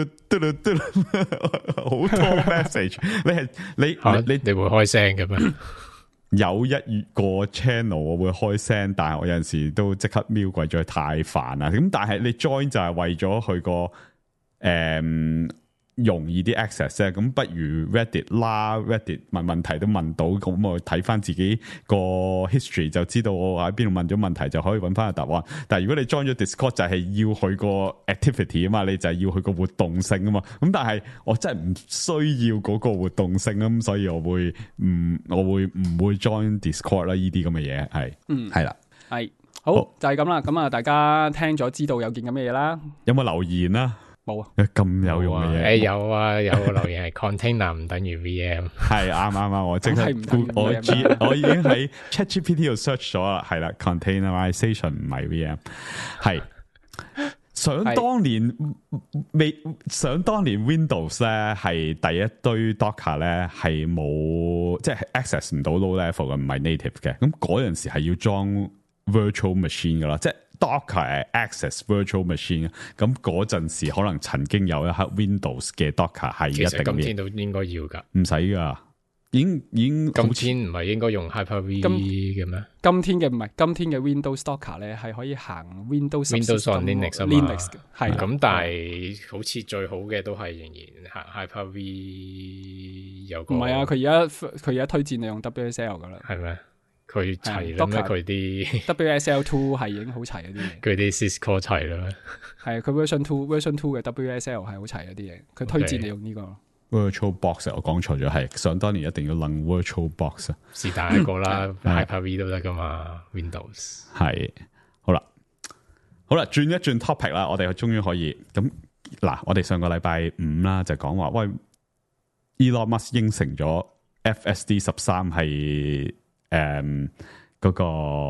多 message， 你係你、啊、你你會開聲嘅咩？ 有一個 channel 我會開聲，但係我有陣時都即刻瞄鬼咗，太煩啦。咁但係你 join 就係為咗去個誒。嗯容易啲 access 啫，咁不如 Reddit 啦 ，Reddit 問問題都問到，咁我睇翻自己個 history 就知道我喺邊度問咗問題，就可以揾翻個答案。但係如果你 join 咗 Discord 就係要佢個 activity 啊嘛，你就係要佢個活動性啊嘛。咁但係我真係唔需要嗰個活動性啊，咁所以我會唔我會唔會 join Discord 啦？呢啲咁嘅嘢係，嗯，係啦， 係好，好就係咁啦。咁啊，大家聽咗知道有件咁嘅嘢啦。 有冇留言啊？ 冇啊！ 咁有用嘅嘢， 誒有啊，有個留言係 container 唔等於 V M， 係啱啱啱，我即刻我知，我已經喺 ChatGPT 度 search 咗啦，係啦 ，containerization 唔係 V M， 係想當年未想當年 Windows 咧係第一堆 Docker 咧係冇即係 access 唔到 low level 嘅，唔係 native 嘅，咁嗰陣時係要裝 virtual machine 噶啦，即係。Docker 係 access virtual machine， 咁嗰陣時可能曾經有一刻 Windows 嘅 Docker 係一定嘅。 其實今天都應該要噶， 唔使噶，已經已經。 今天唔係應該用 Hyper-V 嘅咩？ 今天嘅唔係，今天嘅 Windows Docker 咧係可以行 Windows Windows on Linux 啊嘛。 Linux 嘅係咁，但係好似最好嘅都係仍然行 Hyper-V 有個。 唔係啊，佢而家佢而家推薦你用 W S L 噶啦。 係咩？佢齊啦咩？佢啲 W S L two 係已經好齊嗰啲嘢， 佢啲 Cisco 齊啦咩？ 係佢 version two version two 嘅 W S L 係好齊嗰啲嘢，佢推薦你用呢、這個 Virtual Box。我講錯咗，係想當年一定要諗 Virtual Box， 是但一個啦，Hyper-V 都得噶嘛 ，Windows 係好啦，好啦，轉一轉 topic 啦，我哋終於可以咁嗱，我哋上個禮拜五啦就講話，喂 Elon Musk 應承咗 F S D 十三係。誒，嗰、um, 個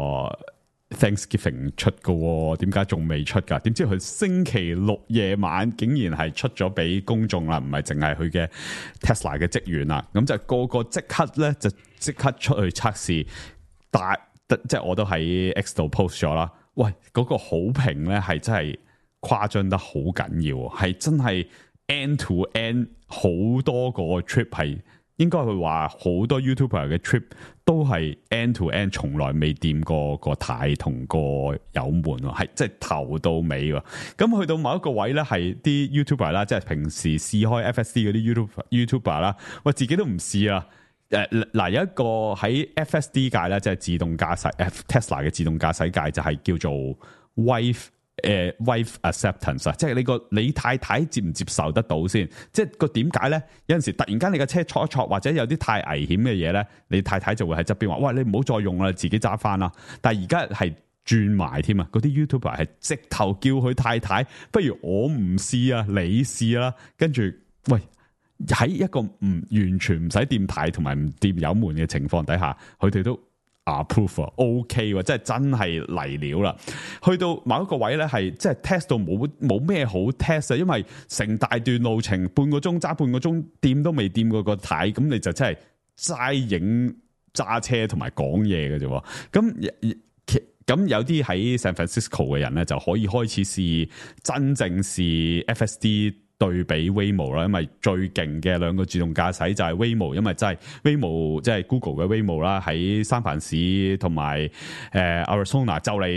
Thanksgiving 出嘅，點解仲未出噶？點知佢星期六夜晚竟然係出咗俾公眾啦，唔係淨係佢嘅 Tesla 嘅職員啦。咁就個個即刻咧就即刻出去測試，大即係我都喺 X 度 post 咗啦。喂，嗰、嗰個好評咧係真係誇張得好緊要，係真係 end to end 好多個 trip 係。應該佢話好多 YouTuber 嘅 trip 都係 end to end， 從來未掂過個軚同個油門喎，係即係頭到尾喎。咁去到某一個位咧，係啲 YouTuber 啦，即係平時試開 F S D 嗰啲 YouTuber YouTuber 啦，喂自己都唔試啊。誒嗱，有一個喺 F S D 界咧，即係自動駕駛 Tesla 嘅自動駕駛界，就係叫做 Wife。誒、uh, wife acceptance 啊，即係你個你太太接唔接受得到先？即係個點解咧？有陣時突然間你架車挫一挫，或者有啲太危險嘅嘢咧，你太太就會喺側邊話：喂，你唔好再用啦，自己揸翻啦。但係而家係轉埋添啊！嗰啲 YouTuber 係直頭叫佢太太，不如我唔試啊，你試啦。跟住，喂，喺一個唔完全唔使掂軚同埋唔掂油門嘅情況底下，佢哋都。approve OK 喎，即係真係嚟料啦。去到某一個位咧，係即係 test 到冇冇咩好 test 啊，因為成大段路程半個鐘揸半個鐘，掂都未掂過個軚，咁你就真係齋影揸車同埋講嘢嘅啫。咁咁有啲喺 San Francisco 嘅人咧，就可以開始試真正試 F S D。對比 Waymo 啦，因為最勁嘅兩個自動駕駛就係 Waymo，因為真係 Waymo 即係 Google 嘅 Waymo 啦，喺三藩市同埋誒 Arizona 就嚟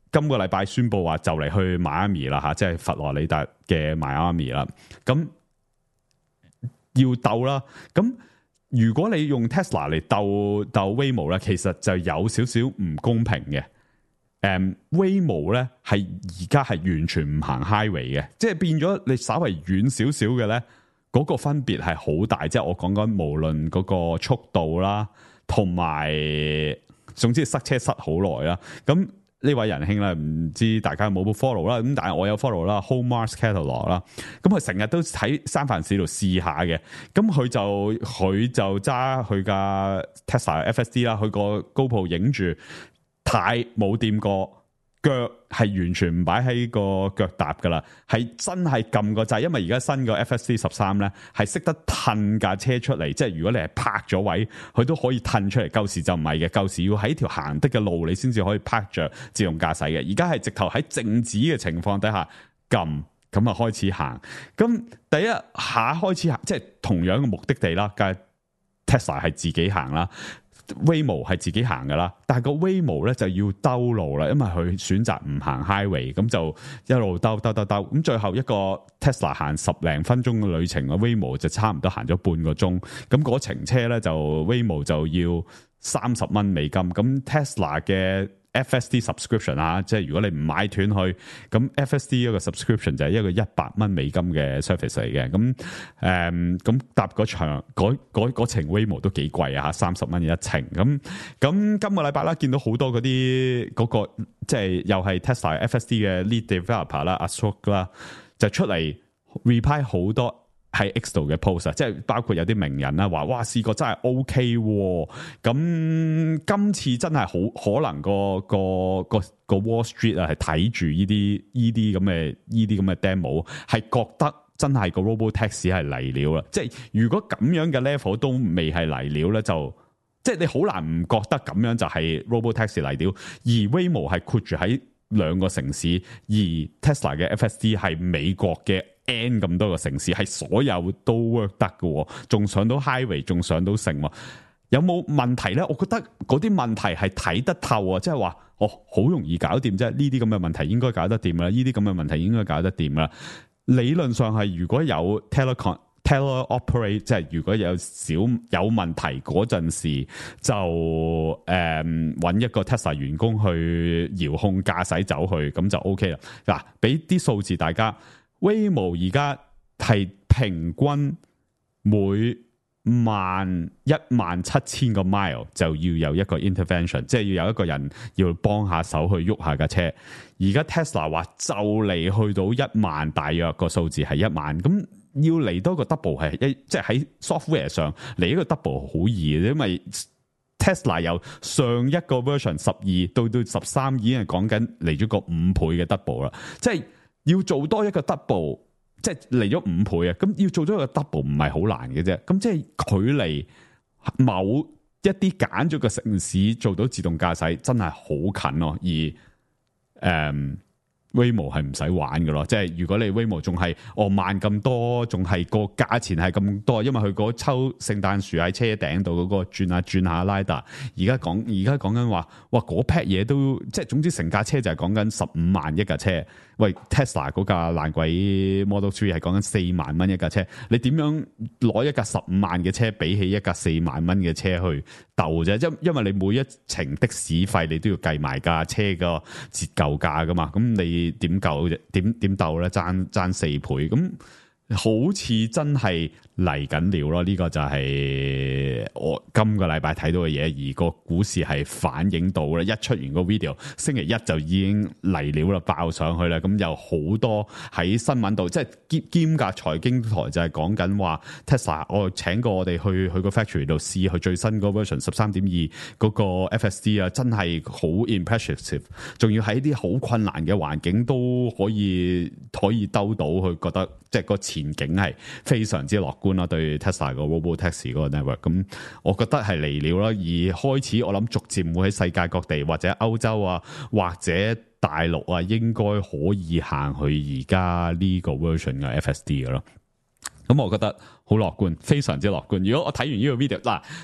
今個禮拜宣布話就嚟去邁阿密啦嚇，即係佛羅里達嘅邁阿密啦。咁要鬥啦。咁如果你用 Tesla 嚟鬥鬥 Waymo 咧，其實就有少少唔公平嘅。誒、um, Waymo 咧係而家係完全唔行 highway 嘅，即係變咗你稍微遠少少嘅咧，嗰、那個分別係好大。即係我講緊無論嗰個速度啦，同埋總之塞車塞好耐啦。咁呢位仁兄咧，唔知大家有冇 follow 啦？咁但係我有 follow 啦 ，Home Mars Catalog 啦。咁佢成日都喺三藩市度試下嘅。咁佢就佢就揸佢架 Tesla F S D 啦，佢個高鋪影住。太冇掂過，腳係完全唔擺喺個腳踏噶啦，係真係撳個掣，因為而家新個 F S D 十三咧係識得褪架車出嚟，即係如果你係泊咗位，佢都可以褪出嚟。舊時就唔係嘅，舊時要喺條行得嘅路你先至可以泊着自動駕駛嘅。而家係直頭喺靜止嘅情況底下撳，咁啊開始行。咁第一下開始行，即係同樣嘅目的地啦，梗係 Tesla 係自己行啦。Waymo 係自己行噶啦，但係個 Waymo 咧就要兜路啦，因為佢選擇唔行 highway，咁就一路兜兜兜兜，咁最後一個 Tesla 行十零分鐘嘅旅程，Waymo 就差唔多行咗半個鐘，咁嗰程車咧就 Waymo 就要三十蚊美金，咁 Tesla 嘅 F S D subscription 啊，即係如果你唔買斷去，咁 F S D 一個 subscription 就係一個一百蚊美金嘅 service 嚟嘅。咁誒，咁搭嗰場嗰嗰嗰程 Waymo 都幾貴啊嚇，三十蚊一程。咁咁今個禮拜啦，見到好多嗰啲嗰個即係又係 Tesla F S D 嘅 lead developer 啦，Ashok 啦，就出嚟 reply 好多。喺 X 度嘅 post 啊，即係包括有啲名人啦，話哇試過真係 OK 喎，咁今次真係好可能個個個個 Wall Street 啊係睇住呢啲呢啲咁嘅呢啲咁嘅 demo， 係覺得真係個 Robotaxi 係嚟料啦。即係如果咁樣嘅 level 都未係嚟料咧，就即係你好難唔覺得咁樣就係 Robotaxi 嚟料。而 Waymo 係括住喺兩個城市，而 Tesla 嘅 F S D 係美國嘅。N 咁多個城市係所有都 work 得嘅，仲上到 highway， 仲上到城，有冇問題咧？我覺得嗰啲問題係睇得透啊，即係話哦，好容易搞掂啫。呢啲咁嘅問題應該搞得掂啦，呢啲咁嘅問題應該搞得掂啦。理論上係如果有 telecom teleoperate， 即係如果有少有問題嗰陣時，就誒揾、嗯、一個 Tesla 員工去遙控駕駛走去，咁就 OK 啦。嗱，俾啲數字大家。Waymo 而家係平均每萬一萬七千個 mile 就要有一個 intervention， 即係要有一個人要幫下手去喐下架車。而家 Tesla 話就嚟去到一萬，大約個數字係一萬，咁要嚟多個 double 係一，即係喺 software 上嚟一個 double 好易嘅，因為 Tesla 由上一個 version 十二到到十三已經係講緊嚟咗個五倍嘅 double 啦，即係。要做多一個 double， 即係嚟咗五倍啊！咁要做多一個 double 唔係好難嘅啫。咁即係距離某一啲揀咗個城市做到自動駕駛，真係好近咯。而誒、嗯、Waymo 係唔使玩嘅咯。即係如果你 Waymo 仲係哦慢咁多，仲係個價錢係咁多，因為佢嗰抽聖誕樹喺車頂度嗰個轉下轉下拉達，而家講而家講緊話，哇嗰 pack 嘢都即係總之成架車就係講緊十五萬一架車。喂 Tesla 嗰架爛鬼 Model three 係講緊四萬蚊一架車，你點樣攞一架十五萬嘅車比起一架四萬蚊嘅車去鬥啫？因因為你每一程的士費你都要計埋架車個折舊價噶嘛，咁你點夠點點鬥咧？爭爭四倍，咁好似真係嚟緊了咯！呢、這個就係我今個禮拜睇到嘅嘢，而個股市係反映到咧，一出完個 video， 星期一就已經嚟了啦，爆上去啦。咁有好多喺新聞度，即係兼兼夾財經台就係講緊話 Tesla， 我請過我哋去去個 factory 度試佢最新個 version 十三點二嗰個 F S D 啊，真係好 impressive， 仲要喺啲好困難嘅環境都可以可以兜到，佢覺得即係個前景係非常之樂觀啦。對 Tesla 個 Robotaxi 嗰個 network， 咁我覺得係嚟了啦。而開始我諗逐漸會喺世界各地或者歐洲啊，或者大陸啊，應該可以行去而家呢個 version 嘅 F S D 嘅咯。咁我覺得好樂觀，非常之樂觀。如果我睇完呢個 video 嗱，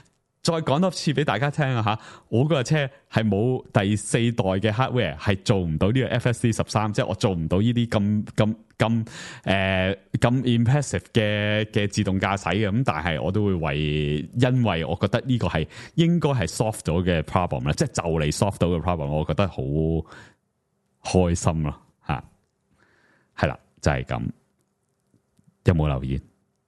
再講多次俾大家聽啊吓，我嗰架車係冇第四代嘅 hardware， 係做唔到呢個 F S D 十三，即係我做唔到呢啲咁咁咁誒咁 impressive 嘅嘅自動駕駛嘅。咁但係我都會為，因為我覺得呢個係應該係 soft 咗嘅 problem 啦，即係就嚟 soft 到嘅 problem， 我覺得好開心啦吓，係啦，就係咁。有冇留言？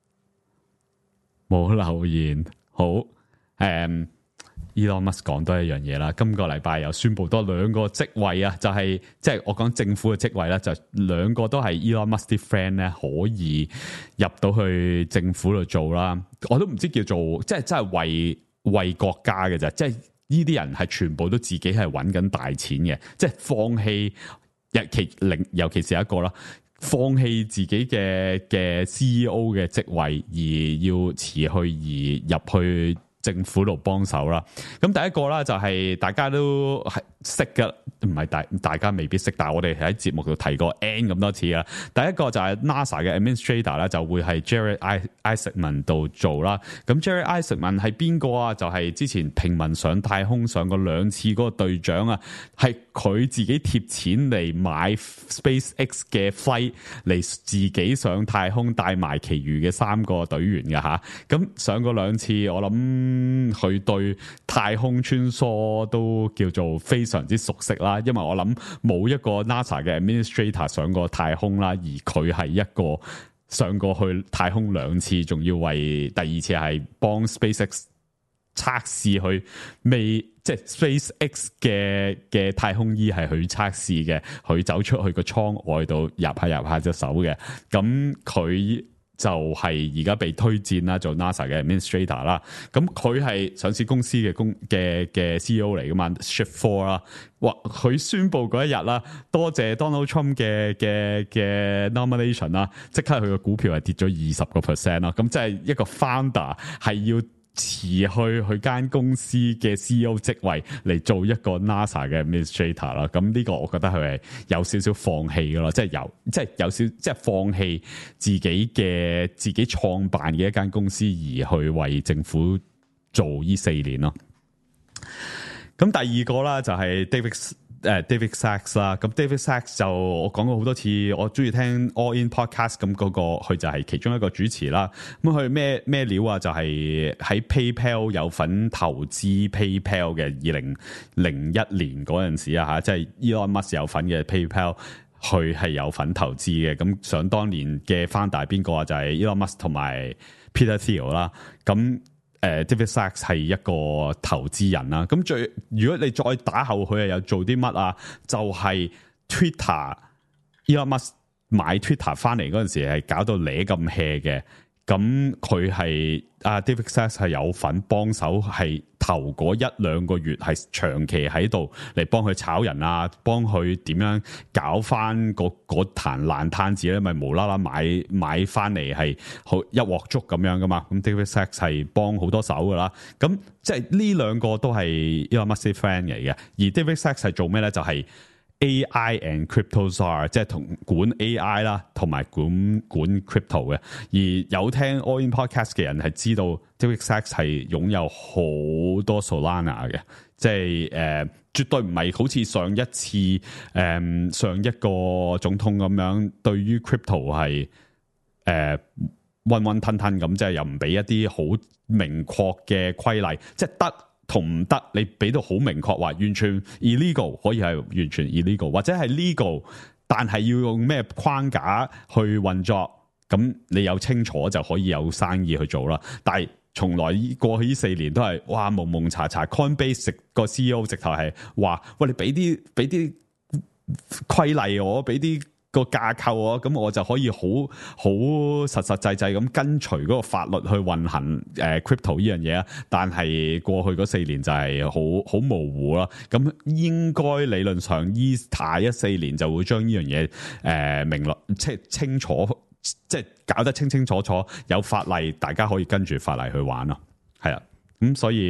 冇留言，好。誒、um, Elon Musk 講多一樣嘢啦，今個禮拜又宣布多兩個職位啊，就係即係我講政府嘅職位啦，就兩個都係 Elon Musk 啲 friend 咧可以入到去政府度做啦。我都唔知叫做即係真係為為國家嘅啫，即係呢啲人係全部都自己係揾緊大錢嘅，即係放棄尤其另尤其是一個啦，放棄自己嘅嘅 C E O 嘅職位而要辭去而入去政府度幫手啦，咁第一個啦就係大家都係識嘅，唔係大大家未必識，但係我哋喺節目度提過 N 咁多次啦。第一個就係 NASA 嘅 Administrator 咧，就會係 Jared Isaacman 度做啦。咁 Jared Isaacman 係邊個啊？就係、是、之前平民上太空上過兩次嗰個隊長啊，係佢自己貼錢嚟買 SpaceX 嘅 flight 嚟自己上太空，帶埋其餘嘅三個隊員嘅吓。咁上過兩次，我諗。佢對太空穿梭都叫做非常之熟悉啦，因為我諗冇一個 NASA 嘅 Administrator 上過太空啦，而佢係一個上過去太空兩次，仲要為第二次係幫 SpaceX 測試佢未，即係 SpaceX 嘅嘅太空衣係佢測試嘅，佢走出去個艙外度入下入下隻手嘅，咁佢。就係而家被推薦啦，做 NASA 嘅 Administrator 啦。咁佢係上市公司嘅公嘅嘅 C E O 嚟噶嘛 Shift Four 啦。哇！佢宣布嗰一日啦，多謝 Donald Trump 嘅嘅嘅 nomination 啦，即刻佢個股票係跌咗二十個 percent 啦。咁即係一個 founder 係要辭去佢間公司嘅 C E O 職位嚟做一個 NASA 嘅 Administrator 啦，咁呢個我覺得佢係有少少放棄噶咯，即係有即係有少即係放棄自己嘅自己創辦嘅一間公司而去為政府做呢四年咯。咁第二個啦就係 David。誒 David Sacks 啦，咁 David Sacks 就我講過好多次，我中意聽 All In Podcast 咁嗰個，佢就係其中一個主持啦。咁佢咩咩料啊？就係喺 PayPal 有份投資 PayPal 嘅二零零一年嗰陣時啊嚇，即係 Elon Musk 有份嘅 PayPal，佢係有份投資嘅。咁想當年嘅 founder 邊個啊？就係 Elon Musk 同埋 Peter Thiel 啦。咁誒 David Sacks 係一個投資人啦，咁最如果你再打後佢係有做啲乜啊？就係、是、Twitter Elon Musk 買 Twitter 翻嚟嗰陣時係搞到攣咁 hea 嘅，咁佢係啊 David Sacks 係有份幫手，係頭嗰一兩個月係長期喺度嚟幫佢炒人啊，幫佢點樣搞翻個嗰壇爛攤子咧，咪無啦啦買買翻嚟係好一鑊粥咁樣噶嘛，咁 David Sacks 係幫好多手噶啦，咁即係呢兩個都係 Elon Musk friend 嚟嘅，而 David Sacks 係做咩咧？就係、是A I and crypto czar， 即係同管 A I 啦，同埋管管 crypto 嘅。而有聽 All In Podcast 嘅人係知道 David Sacks 係擁有好多 Solana 嘅，即係誒、呃、絕對唔係好似上一次誒、呃、上一個總統咁樣，對於 crypto 係誒混混吞吞咁，即係又唔俾一啲好明確嘅規例，即係得。同唔得，你俾到好明確話，完全 illegal 可以係完全 illegal， 或者係 legal， 但係要用咩框架去運作，咁你有清楚就可以有生意去做啦。但係從來過去呢四年都係哇蒙蒙查查 Coinbase 個 C E O 直頭係話，喂，你俾啲俾啲規例我，俾啲個架構啊，咁我就可以好好實實際際咁跟隨嗰個法律去運行誒、呃、crypto 呢樣嘢啊，但係過去嗰四年就係好好模糊啦。咁應該理論上依下一四年就會將呢樣嘢誒明落即清楚，即係搞得清清楚楚，有法例大家可以跟住法例去玩咯。係啊，咁所以。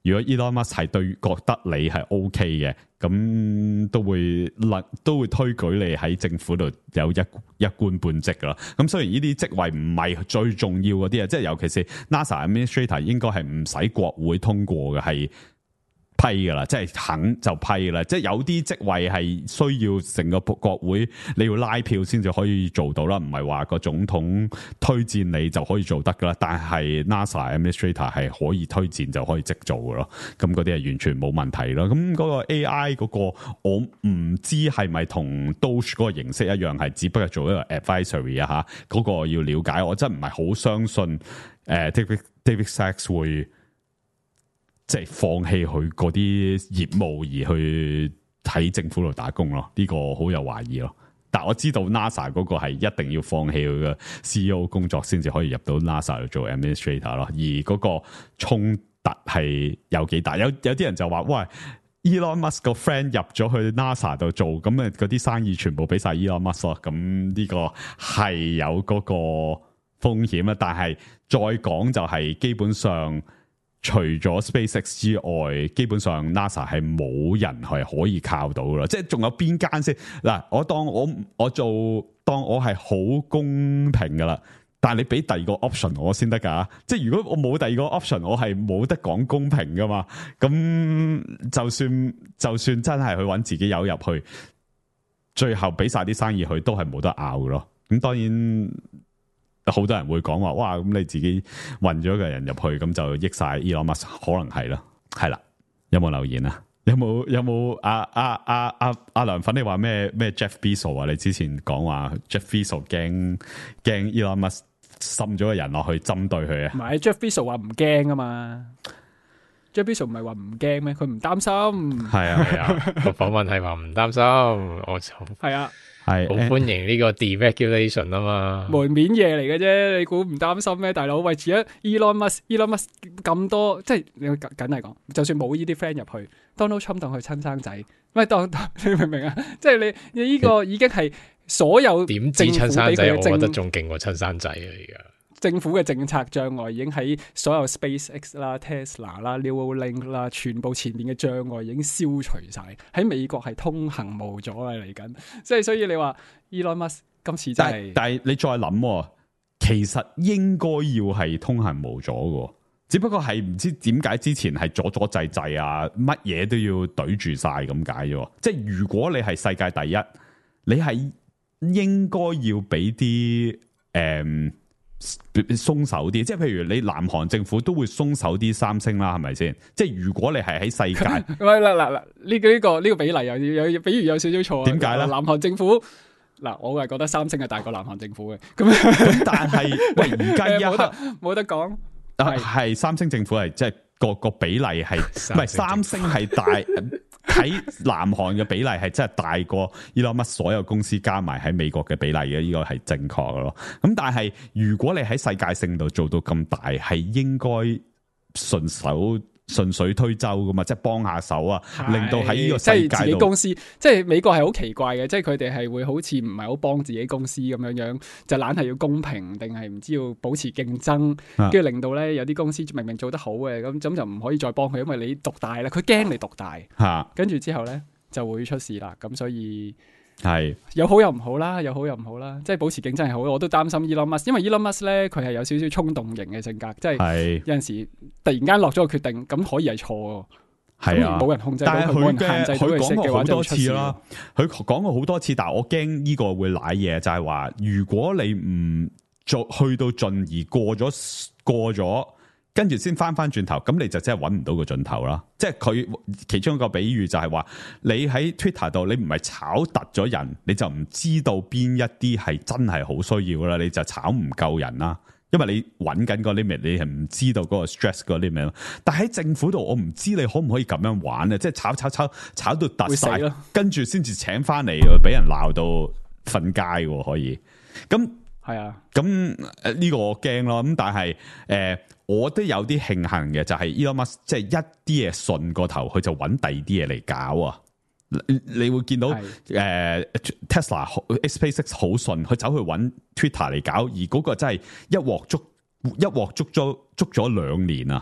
如果 Elon Musk 係對覺得你係 OK 嘅，咁都會都會推舉你喺政府度有一一官半職噶啦。咁雖然呢啲職位唔係最重要嗰啲啊，即係尤其是 NASA Administrator 應該係唔使國會通過嘅，係批噶啦，即係肯就批啦。即係有啲職位係需要成個國會你要拉票先至可以做到啦，唔係話個總統推薦你就可以做得噶啦。但係 NASA Administrator 係可以推薦就可以即做噶咯。咁嗰啲係完全冇問題咯。咁嗰個 A I 嗰個我唔知係咪同 Doge 嗰個形式一樣，係只不過做一個 advisory 啊吓。嗰個要了解，我真唔係好相信誒、呃、David David Sachs 會。即係放棄佢嗰啲業務而去喺政府度打工咯，呢、這個好有懷疑咯。但我知道 NASA 嗰個係一定要放棄佢嘅 C E O 工作先至可以入到 NASA 度做 administrator 咯。而嗰個衝突係有幾大？有有啲人就話：喂 ，Elon Musk 個 friend 入咗去 NASA 度做，咁啊嗰啲生意全部俾晒 Elon Musk 咯。咁呢個係有嗰個風險啊。但係再講就係基本上。除咗 SpaceX 之外，基本上 NASA 係冇人係可以靠到噶啦，即係仲有邊間先嗱？我當我我做當我係好公平噶啦，但係你俾第二個 option 我先得噶，即係如果我冇第二個 option，我係冇得講公平噶嘛。咁就算就算真係去揾自己友入去，最後俾晒啲生意去，都係冇得拗噶咯。咁當然。好多人會講話，哇！咁你自己混咗個人入去，咁就益晒 Elon Musk，可能係啦，係啦。有冇留言啊？有冇有冇阿阿阿阿阿梁粉？你話咩咩 Jeff Bezos 啊？你之前講話 Jeff Bezos 驚驚 Elon Musk 滲咗個人落去針對佢啊？ 唔係 Jeff Bezos 話唔驚啊嘛 ，Jeff Bezos 唔係話唔驚咩？佢唔擔心。係啊係啊，個訪問係話唔擔心，我就係啊。 係好歡迎呢個 deregulation 啊嘛， 門面嘢嚟嘅啫，你估唔擔心咩？大佬，為住一 Elon Musk，Elon Musk 咁多，即係你緊係講，就算冇呢啲 friend 入去 ，Donald Trump 當佢親生仔，喂當你明唔明啊？即係你你呢個已經係所有點知親生仔，我覺得仲勁過親生仔啊！而家。 政府嘅政策障礙已經喺所有 SpaceX 啦、Tesla 啦、Neuralink 啦，全部前面嘅障礙已經消除晒，喺美國係通行無阻啊嚟緊，即係所以你話 Elon Musk 今次真係， 但係你再諗，其實應該要係通行無阻嘅，只不過係唔知點解之前係阻阻滯滯啊，乜嘢都要懟住晒咁解啫。即係如果你係世界第一，你係應該要俾啲誒。嗯鬆手啲，即係譬如你南韓政府都會鬆手啲三星啦，係咪先？即係如果你係喺世界， 喂嗱嗱嗱，呢個呢個呢個比例有有有，比如有少少錯。 點解咧？ 南韓政府嗱，我係覺得三星係大過南韓政府嘅。咁咁但係喂，而家一刻冇得講， 係三星政府係即係個個比例係唔係三星係大。喺南韓嘅比例係真係大過 Elon Musk 所有公司加埋喺美國嘅比例嘅，呢個係正確嘅咯。咁但係如果你喺世界性度做到咁大，係應該順手順水推舟噶嘛，即係幫下手啊，令到喺呢個世界度，即係自己公司，即係美國係好奇怪嘅，即係佢哋係會好似唔係好幫自己公司咁樣樣，就懶係要公平，定係唔知要保持競爭，跟住令到咧有啲公司明明做得好嘅，咁咁就唔可以再幫佢，因為你獨大啦，佢驚你獨大， 吓， 跟住之後咧就會出事啦，咁所以。 係有好又唔好啦，有好又唔好啦，即係保持競爭係好，我都擔心 Elon Musk，因為 Elon Musk 咧佢係有少少衝動型嘅性格，即係有陣時突然間落咗個決定，咁可以係錯，係啊，冇人控制到佢，冇人限制到佢食嘅話就出事啦。 佢講過好多次，但係我驚呢個會瀨嘢，就係話如果你唔做去到盡而過咗過咗。跟住先翻翻轉頭，咁你就真係揾唔到個盡頭啦。即係佢其中一個比喻就係話，你喺 Twitter 度，你唔係炒突咗人，你就唔知道邊一啲係真係好需要啦，你就炒唔夠人啦。因為你揾緊個 limit，你係唔知道嗰個 stress 個 limit。但喺政府度，我唔知你可唔可以咁樣玩啊？即係炒炒炒炒到突晒，跟住先至請翻嚟，俾人鬧到瞓街可以。咁係啊， 咁呢個我驚咯。咁但係誒。呃我都有啲慶幸嘅，就係 Elon Musk 即係一啲嘢順過頭，佢就揾第二啲嘢嚟搞啊！你，你會見到誒、呃、Tesla、SpaceX 好順，佢走去揾 Twitter 嚟搞，而嗰個真係一鑊捉一鑊捉咗捉咗兩年啊！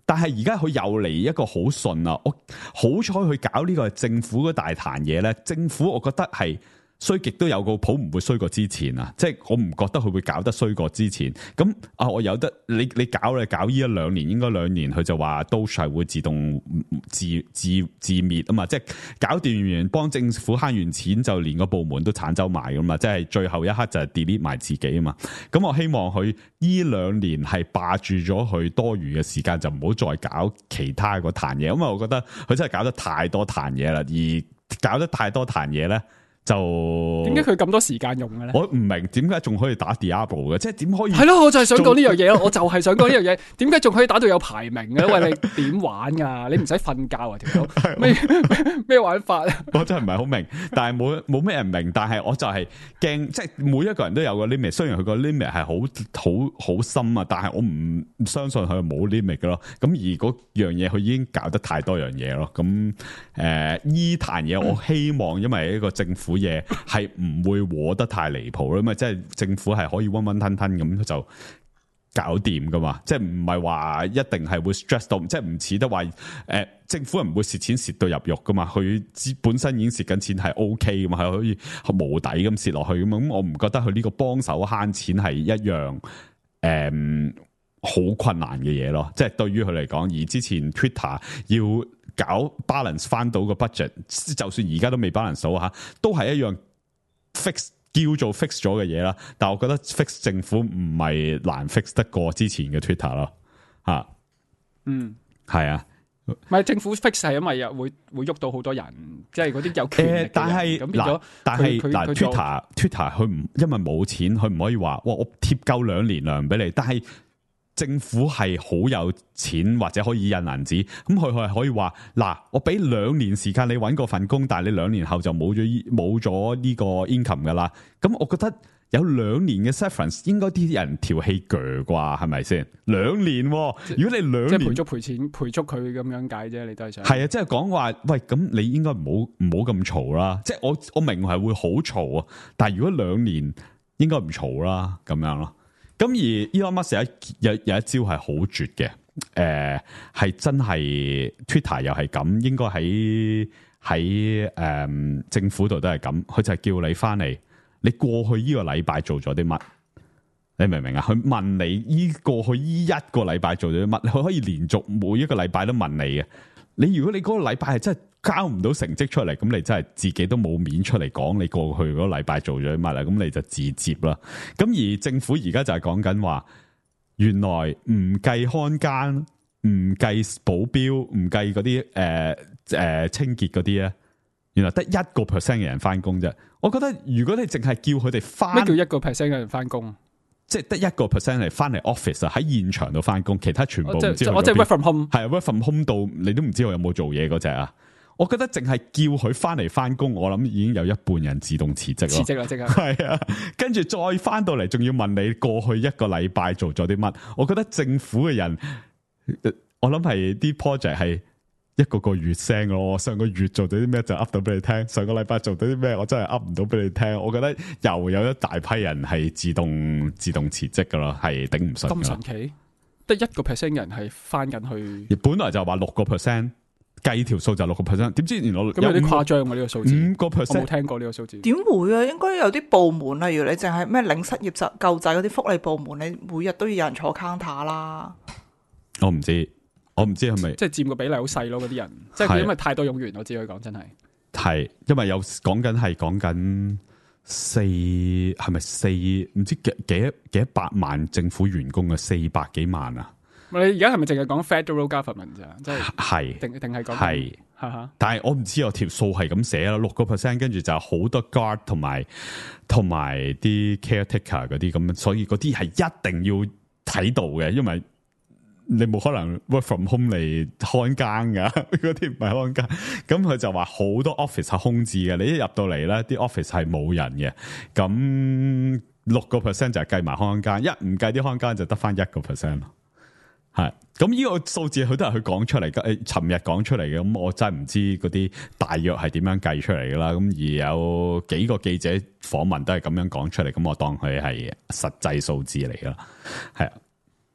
但係而家佢又嚟一個好順啊！我好彩佢搞呢個政府嗰大壇嘢咧，政府我覺得係衰極都有個譜，唔會衰過之前啊！即係我唔覺得佢會搞得衰過之前。咁啊，我有得你你搞你搞呢一兩年，應該兩年佢就話都係會自動自自自滅啊嘛！即係搞掂完幫政府慳完錢，就連個部門都鏟走埋噶嘛！即係最後一刻就係 delete 埋自己啊嘛！咁我希望佢呢兩年係霸住咗佢多餘嘅時間，就唔好再搞其他個壇嘢，因為我覺得佢真係搞得太多壇嘢啦，而搞得太多壇嘢咧。就點解佢咁多時間用嘅咧？ 我唔明點解仲可以打 Diablo 嘅，即係點可以？ 係咯，我就係想講呢樣嘢咯，我就係想講呢樣嘢。點解仲可以打到有排名嘅？喂，你點玩噶？你唔使瞓覺啊，條友咩咩玩法啊？ 我真係唔係好明，但係冇冇咩人明。但係我就係驚，即係每一個人都有個 limit。雖然佢個 limit 係好好好深啊，但係我唔相信佢冇 limit 嘅咯。咁而嗰樣嘢佢已經搞得太多樣嘢咯。咁誒，呢壇嘢我希望因為一個政府。嘢係唔會和得太離譜咯，因為即係政府係可以溫溫吞吞咁就搞掂噶嘛，即係唔係話一定係會 stress 到，即係唔似得話誒政府係唔會蝕錢蝕到入肉噶嘛，佢本身已經蝕緊錢係 OK 噶嘛，係可以無底咁蝕落去咁，咁我唔覺得佢呢個幫手慳錢係一樣誒好、嗯、困難嘅嘢咯，即係對於佢嚟講，而之前 Twitter 要搞 balance 翻到個 budget， 就算而家都未 balance 到吓，都係一樣 fix 叫做 fix 咗嘅嘢啦。但係我覺得 fix 政府唔係難 fix 得過之前嘅 Twitter 咯，吓，嗯，係啊， 唔係政府 fix 係因為又會會喐到好多人，即係嗰啲有權力嘅人。 但係咁變咗， 但係嗱 Twitter Twitter 佢唔因為冇錢，佢唔可以話哇我貼夠兩年糧俾你，但係。政府係好有錢或者可以印銀紙，咁佢係可以話嗱，我俾兩年時間你搵個份工，但係你兩年後就冇咗冇咗呢個 income 噶啦。咁我覺得有兩年嘅 severance 應該啲人條氣鋸啩，係咪先？兩年，哦，如果你兩年即係賠足賠錢賠足佢咁樣解啫，你都係想係啊，即係講話喂，咁你應該唔好唔好咁嘈啦。即係我我明係會好嘈啊，但係如果兩年應該唔嘈啦，咁樣咯。咁而 Elon Musk 有有有一招係好絕嘅，誒、呃、係真係 Twitter 又係咁，應該喺喺誒政府度都係咁，佢就係叫你翻嚟，你過去呢個禮拜做咗啲乜？你明唔明啊？佢問你依過去依一個禮拜做咗啲乜？佢可以連續每一個禮拜都問你嘅。你如果你嗰個禮拜係真係交唔到成績出嚟，咁你真係自己都冇面出嚟講你過去嗰個禮拜做咗啲乜啦，咁你就自接啦。咁而政府而家就係講緊話，原來唔計看更、唔計保鏢、唔計嗰啲誒誒清潔嗰啲咧，原來得一個 percent 嘅人翻工啫。我覺得如果你淨係叫佢哋翻， 咩叫一個 percent 嘅人翻工？ 即係得一個 percent 嚟翻嚟 office 啊，喺現場度翻工，其他全部唔知去咗邊。 我即係 work from home， 係 work from home 到你都唔知我有冇做嘢嗰隻啊！我覺得淨係叫佢翻嚟翻工，我諗已經有一半人自動辭職咯。 辭職啦，即刻係啊！跟住再翻到嚟，仲要問你過去一個禮拜做咗啲乜？我覺得政府嘅人，我諗係啲 project 係一個個月聲咯。我上個月做咗啲咩就 up 到俾你聽，上個禮拜做咗啲咩我真係 up 唔到俾你聽。我覺得又有一大批人係自動自動辭職噶咯，係頂唔順。 咁神奇，得一個 percent 人係翻緊去。 本來就話六個 percent。計條數就六個 percent，點知原來咁有啲誇張喎呢個數字， 五個 percent 我冇聽過呢個數字。 點會啊？應該有啲部門，例如你淨係咩領失業就救濟嗰啲福利部門，你每日都要有人坐 counter 啦。 我唔知，我唔知係咪即係佔個比例好細咯？嗰啲人，即係因為太多用完，我只可以講真係係，因為有講緊係講緊四係咪四唔知幾幾幾百萬政府員工嘅四百幾萬啊？ 你而家係咪淨係講 federal government 咋？即係係定定係講係，但係我唔知有條數係咁寫啦，六個 percent，跟住就好多 guard 同埋同埋啲 caretaker 嗰啲咁，所以嗰啲係一定要睇到嘅，因為你冇可能 work from home 嚟看更噶，嗰啲唔係看更。咁佢就話好多 office 係空置嘅，你一入到嚟咧，啲 office 係冇人嘅。咁六個 percent 就係計埋看更，一唔計啲看更就得翻一個 percent 咯。係，咁呢個數字佢都係佢講出嚟嘅，誒，尋日講出嚟嘅，咁我真係唔知嗰啲大約係點樣計出嚟噶啦。咁而有幾個記者訪問都係咁樣講出嚟，咁我當佢係實際數字嚟噶啦，係啊。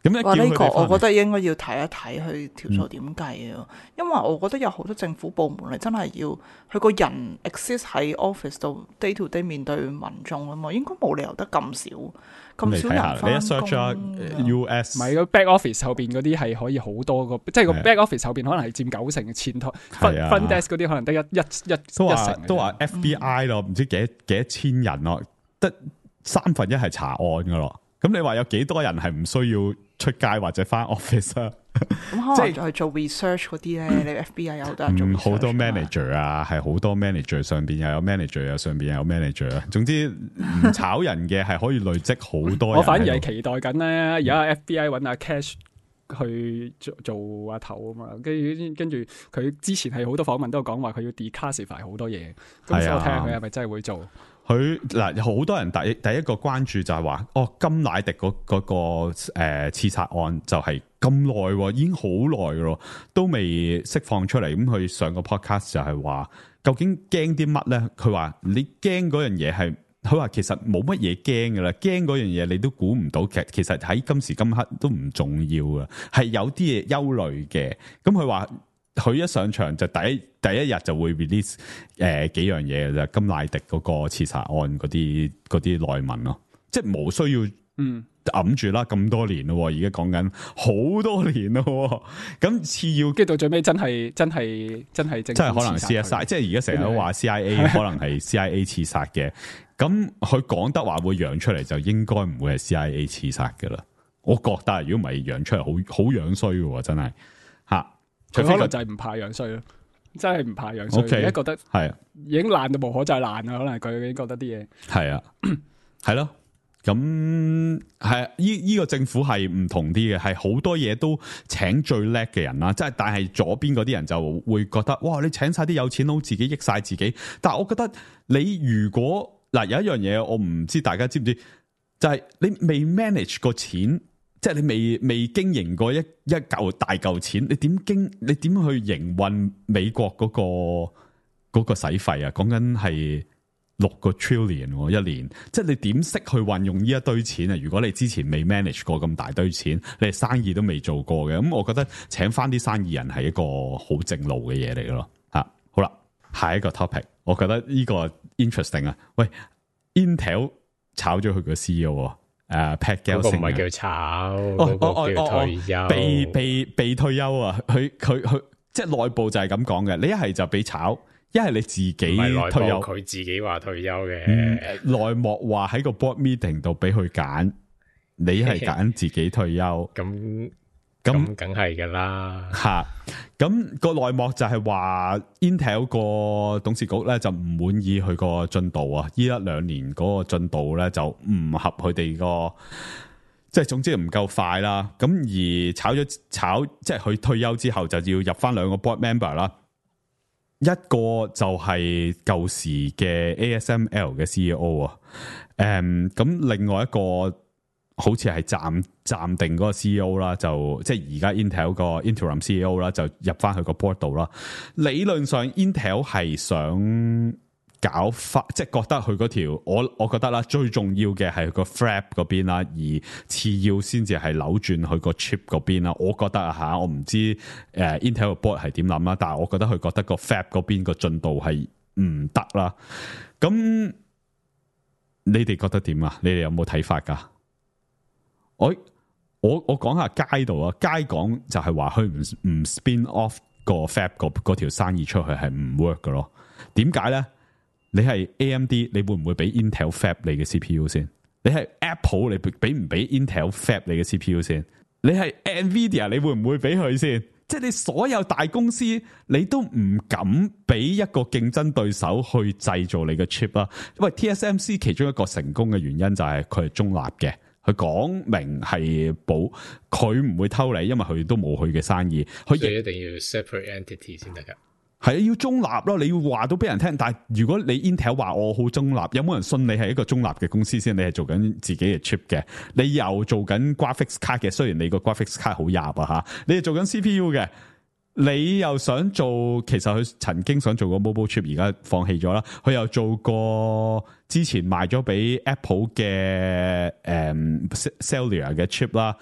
咁一叫哇！呢、個佢哋返嚟我覺得應該要睇一睇佢條數點計啊，因為我覺得有好多政府部門你真係要佢個人 exist 喺 office 度 day to day 面對民眾啊嘛，應該冇理由得咁少咁少你睇下，你一人返 search 下工。 U S 唔係個 back office 後邊嗰啲係可以好多個，即係個 back office 後邊可能係佔九成嘅，前台 front 係啊 front desk 嗰啲可能得一一一都話一成嘅都話 F B I 咯，唔知幾幾多千人咯，得三分一係查案噶咯。咁你話有幾多人係唔需要出街或者翻 office 啊？ 咁可能再做 research 嗰啲咧，你 F B I 有好多人做嗯， research 好多啊 manager 啊，係好多 manager 上邊又有 manager 啊，上邊又有 manager 啊。總之唔炒人嘅係可以累積好多人喺度。 我反而係期待緊咧，而家 F B I 揾阿 Cash 去做做阿頭啊嘛，跟住跟住佢之前係好多訪問都有講話佢要 declassify 好多嘢，咁所以我睇下佢係咪真係會做。 佢嗱好多人第第一個關注就係話，哦，甘迺迪嗰嗰個誒刺殺案就係咁耐，已經好耐咯，都未釋放出嚟。咁佢上個 podcast 就係話，究竟驚啲乜咧？佢話你驚嗰樣嘢係，佢話其實冇乜嘢驚噶啦，驚嗰樣嘢你都估唔到，其實其實喺今時今刻都唔重要啊，係有啲嘢憂慮嘅。咁佢話。佢一上場就第一第一日就會 release 誒、呃、幾樣嘢嘅啫，甘迺迪嗰個刺殺案嗰啲嗰啲內文咯，即係冇需要嗯揞住啦，咁多年咯，而家講緊好多年咯，咁次要跟住到最尾真係真係真係真係可能 C S I， 即係而家成日都話 C I A 可能係 C I A 刺殺嘅，咁佢講得話會揚出嚟就應該唔會係 C I A 刺殺嘅啦，我覺得如果唔係揚出嚟好好樣衰嘅真係嚇。 佢可能就係唔怕樣衰咯，真係唔怕樣衰。而、okay，家覺得係啊， 已經爛到無可再爛啦。可能佢已經覺得啲嘢係啊，係咯。咁係依依個政府係唔同啲嘅，係好多嘢都請最叻嘅人啦。即係但係左邊嗰啲人就會覺得，哇！你請晒啲有錢佬，自己益晒自己。但係我覺得你如果嗱有一樣嘢，我唔知大家知唔知，就係、是、你未 manage 個錢。即係你未未經營過一一嚿大嚿錢，你點經你點去營運美國嗰、嗰個嗰、嗰個使費啊？講緊係六個 trillion 一年，即係你點識去運用呢一堆錢啊？如果你之前未 manage 過咁大堆錢，你係生意都未做過嘅，咁我覺得請翻啲生意人係一個好正路嘅嘢嚟咯。吓，好啦，下一個 topic， 我覺得呢個 interesting 啊。喂 ，Intel 炒咗佢個 C E O。誒、uh, Pat Gelsinger 嗰個唔係叫炒， 嗰、 哦嗰個叫退休， 哦哦哦、被被被退休啊！佢佢佢即係內部就係咁講嘅，你一係就俾炒，一係你自己退休。 佢自己話退休嘅， 內、嗯、幕話喺個 board meeting 度俾佢揀，你係揀自己退休。 咁咁梗係噶啦吓，咁、個內幕就係話 Intel 個董事局咧就唔滿意佢個進度啊，呢一兩年嗰個進度咧就唔合佢哋個，即係總之唔夠快啦。咁而炒咗炒，即係佢退休之後就要入翻兩個 board member 啦，一個就係舊時嘅 A S M L 嘅 C E O 啊，誒，咁另外一個。好似係暫暫定嗰個 C E O 啦，就即係而家 Intel 個 interim C E O 啦，就入翻去個 board 度啦。理論上 Intel 係想搞翻，即係覺得佢嗰條，我我覺得啦，最重要嘅係個 Fab 嗰邊啦，而次要先至係扭轉佢個 chip 嗰邊啦。我覺得啊吓，我唔知誒 Intel 個 board 係點諗啦，但係我覺得佢覺得個 Fab 嗰邊個進度係唔得啦。咁你哋覺得點啊？你哋有冇睇法噶？我我我講下街度啊，街講就係話佢唔唔 spin off 個 Fab 嗰條生意出去係唔 work 噶咯？點解咧？你係 A M D， 你會唔會俾 Intel Fab 你嘅 C P U 先？你係 Apple， 你俾唔俾 Intel Fab 你嘅 C P U 先？你係 Nvidia， 你會唔會俾佢先？即係你所有大公司，你都唔敢俾一個競爭對手去製造你嘅 chip 啦。因為 T S M C 其中一個成功嘅原因就係佢係中立嘅。佢講明係保，佢唔會偷你，因為佢都冇佢嘅生意。佢所以一定要 separate entity 先得噶。 係啊，要中立咯，你要話到俾人聽。但係如果你 Intel 話我好中立，有冇人信你係一個中立嘅公司先？你係做緊自己嘅 chip 嘅，你又做緊 graphics card 嘅。雖然你個 graphics card 好入啊吓，你係做緊 C P U 嘅。你又想做，其實佢曾經想做個 mobile chip，而家放棄咗啦。佢又做過之前賣咗俾 Apple 嘅誒 cellular 嘅 chip 啦。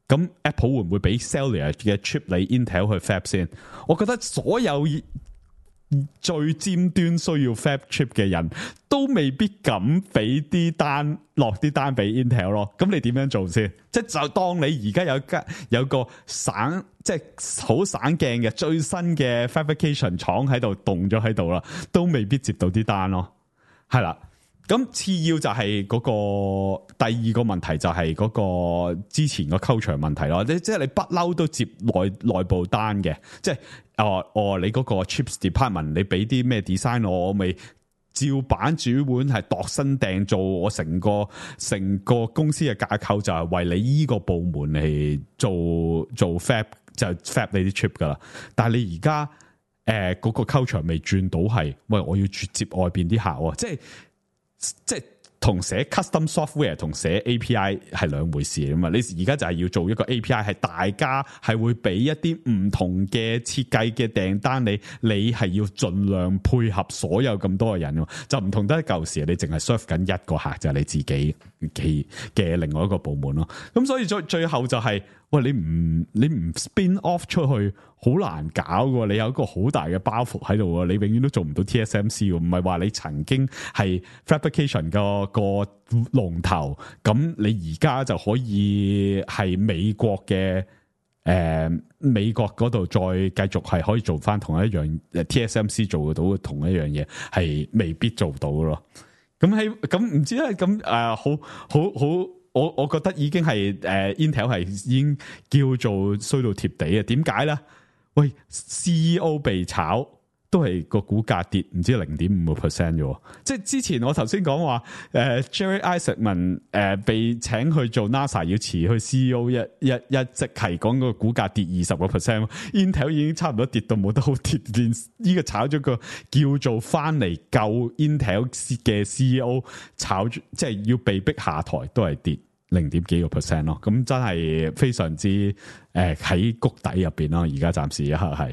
咁 Apple 會唔會俾 Celsius 嘅 chip 你 Intel 去 Fab 先？我覺得所有最尖端需要 Fab chip 嘅人都未必敢俾啲單落啲單俾 Intel 咯。咁你點樣做先？即係就當你而家有間有個省即係好省鏡嘅最新嘅 fabrication 廠喺度動咗喺度啦，都未必接到啲單咯。係啦。咁次要就係嗰個第二個問題就係嗰個之前個 culture 問題咯，即即係你不嬲都接內內部單嘅，即係哦哦你嗰個 chips department 你俾啲咩 design 我，我咪照板煮碗係度身訂做，我成個成個公司嘅架構就係為你依個部門嚟做做 fab 就 fab 你啲 chip 噶啦，但係你而家誒嗰個 culture 未轉到係，喂我要接外邊啲客喎，即係。即係同寫 custom software 同寫 A P I 係兩回事啊嘛！你而家就係要做一個 A P I，係大家係會俾一啲唔同嘅設計嘅訂單你，你係要盡量配合所有咁多嘅人，就唔同得舊時你淨係 serve 緊一個客就係、是、你自己嘅嘅另外一個部門咯。咁所以最最後就係、是。喂，你唔你唔 spin off 出去，好難搞嘅。你有一個好大嘅包袱喺度，你永遠都做唔到 T S M C。唔係話你曾經係 fabrication 個個龍頭，咁你而家就可以係美國嘅誒、呃、美國嗰度再繼續係可以做翻同一樣誒 T S M C 做到同一樣嘢，係未必做到咯。咁喺咁唔知咧，咁誒好好好。我我覺得已經係誒、呃、Intel 係已經叫做衰到貼地啊！點解咧？喂 ，C E O 被炒都係個股價跌唔知零點五個 percent 啫。即係之前我頭先講話誒 Jerry Isaacman 誒、呃、被請去做 NASA 要辭去 C E O 一一一直係講個股價跌二十個 percent，Intel 已經差唔多跌到冇得好跌，連呢個炒咗個叫做翻嚟救 Intel 嘅 C E O 炒，即係要被逼下台都係跌零點幾個 percent 咯，咁真係非常之誒喺、呃、谷底入邊咯，而家暫時一刻係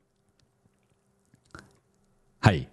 係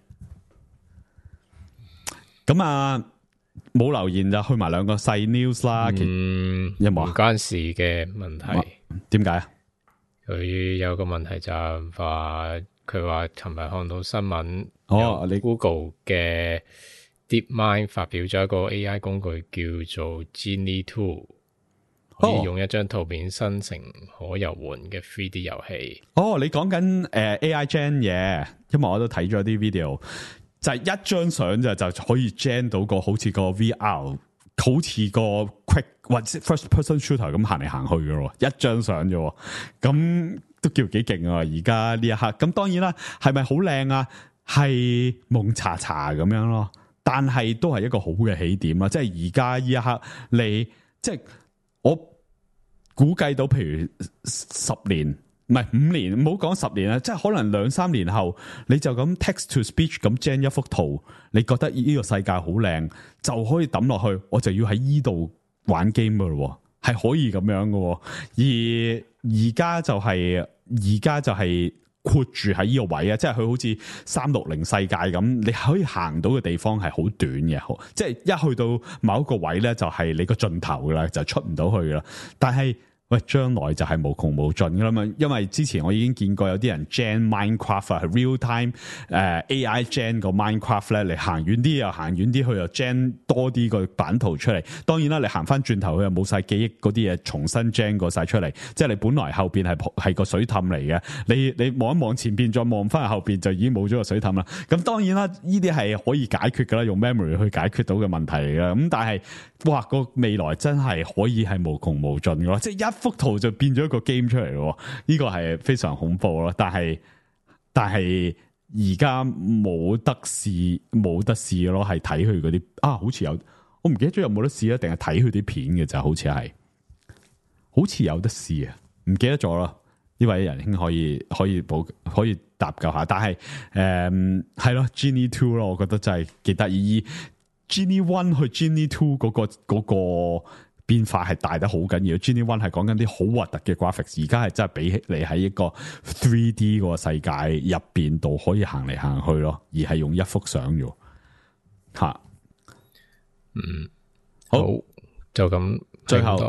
咁啊，冇留言就去埋兩個細 news 啦。 嗯， 有冇唔關事嘅問題？ 點解啊？ 佢有個問題就係話，佢話尋日看到新聞， 哦，你 Google 嘅。DeepMind 發表咗一個 A I 工具叫做 Genie Two， 可以用一張圖片生成可遊玩嘅 three D 遊戲。 哦，你講緊誒 A I Gen 嘢，因為我都睇咗啲 video，就係一張相就就可以 gen 到個好似個 V R， 好似個 quick 或者 first person shooter 咁行嚟行去嘅咯，一張相啫，咁都叫幾勁啊！而家呢一刻，咁當然啦，係咪好靚啊？係蒙查查咁樣咯。但係都係一個好嘅起點啊！即係而家呢一刻，你即係我估計到，譬如十年唔係五年，唔好講十年啦，即係可能兩三年後，你就咁 text to speech 咁 gen 一幅圖，你覺得呢個世界好靚，就可以抌落去，我就要喺呢度玩 game 噶咯，係可以咁樣噶。而而家就係而家就係、是。括住喺呢個位啊，即係佢好似三六零世界咁，你可以行到嘅地方係好短嘅，即係一去到某一個位咧，就係你個盡頭噶啦，就出唔到去噶啦。但係喂，將來就係無窮無盡噶啦嘛，因為之前我已經見過有啲人 gen Minecraft 啊，係 real time 誒、uh, A I gen 個 Minecraft 咧，你行遠啲又行遠啲，佢又 gen 多啲個版圖出嚟。當然啦，你行翻轉頭，佢又冇晒記憶嗰啲嘢，重新 gen 過晒出嚟。即係你本來後邊係係個水凼嚟嘅，你你望一望前邊，再望翻後邊，就已經冇咗個水凼啦。咁當然啦，呢啲係可以解決噶啦，用 memory 去解決到嘅問題嚟噶。咁但係哇，個未來真係可以係無窮無盡噶咯，即係一幅圖就變咗一個 game 出嚟咯，呢個係非常恐怖咯。但係但係而家冇得試，冇得試咯，係睇佢嗰啲啊，好似有，我唔記得咗有冇得試啊，定係睇佢啲片嘅就好似係，好似有得試啊，唔記得咗啦。呢位仁兄可以可以補可以搭救下，但係誒係咯 Genie Two 咯，我覺得真係幾得意。Genie One 去 Genie Two 嗰個嗰個變化係大得好緊要。Genie One 係講緊啲好核突嘅 graphics， 而家係真係比起你喺一個 three D 個世界入邊度可以行嚟行去咯，而係用一幅相啫。吓， 嗯， 好， 好就咁， 最後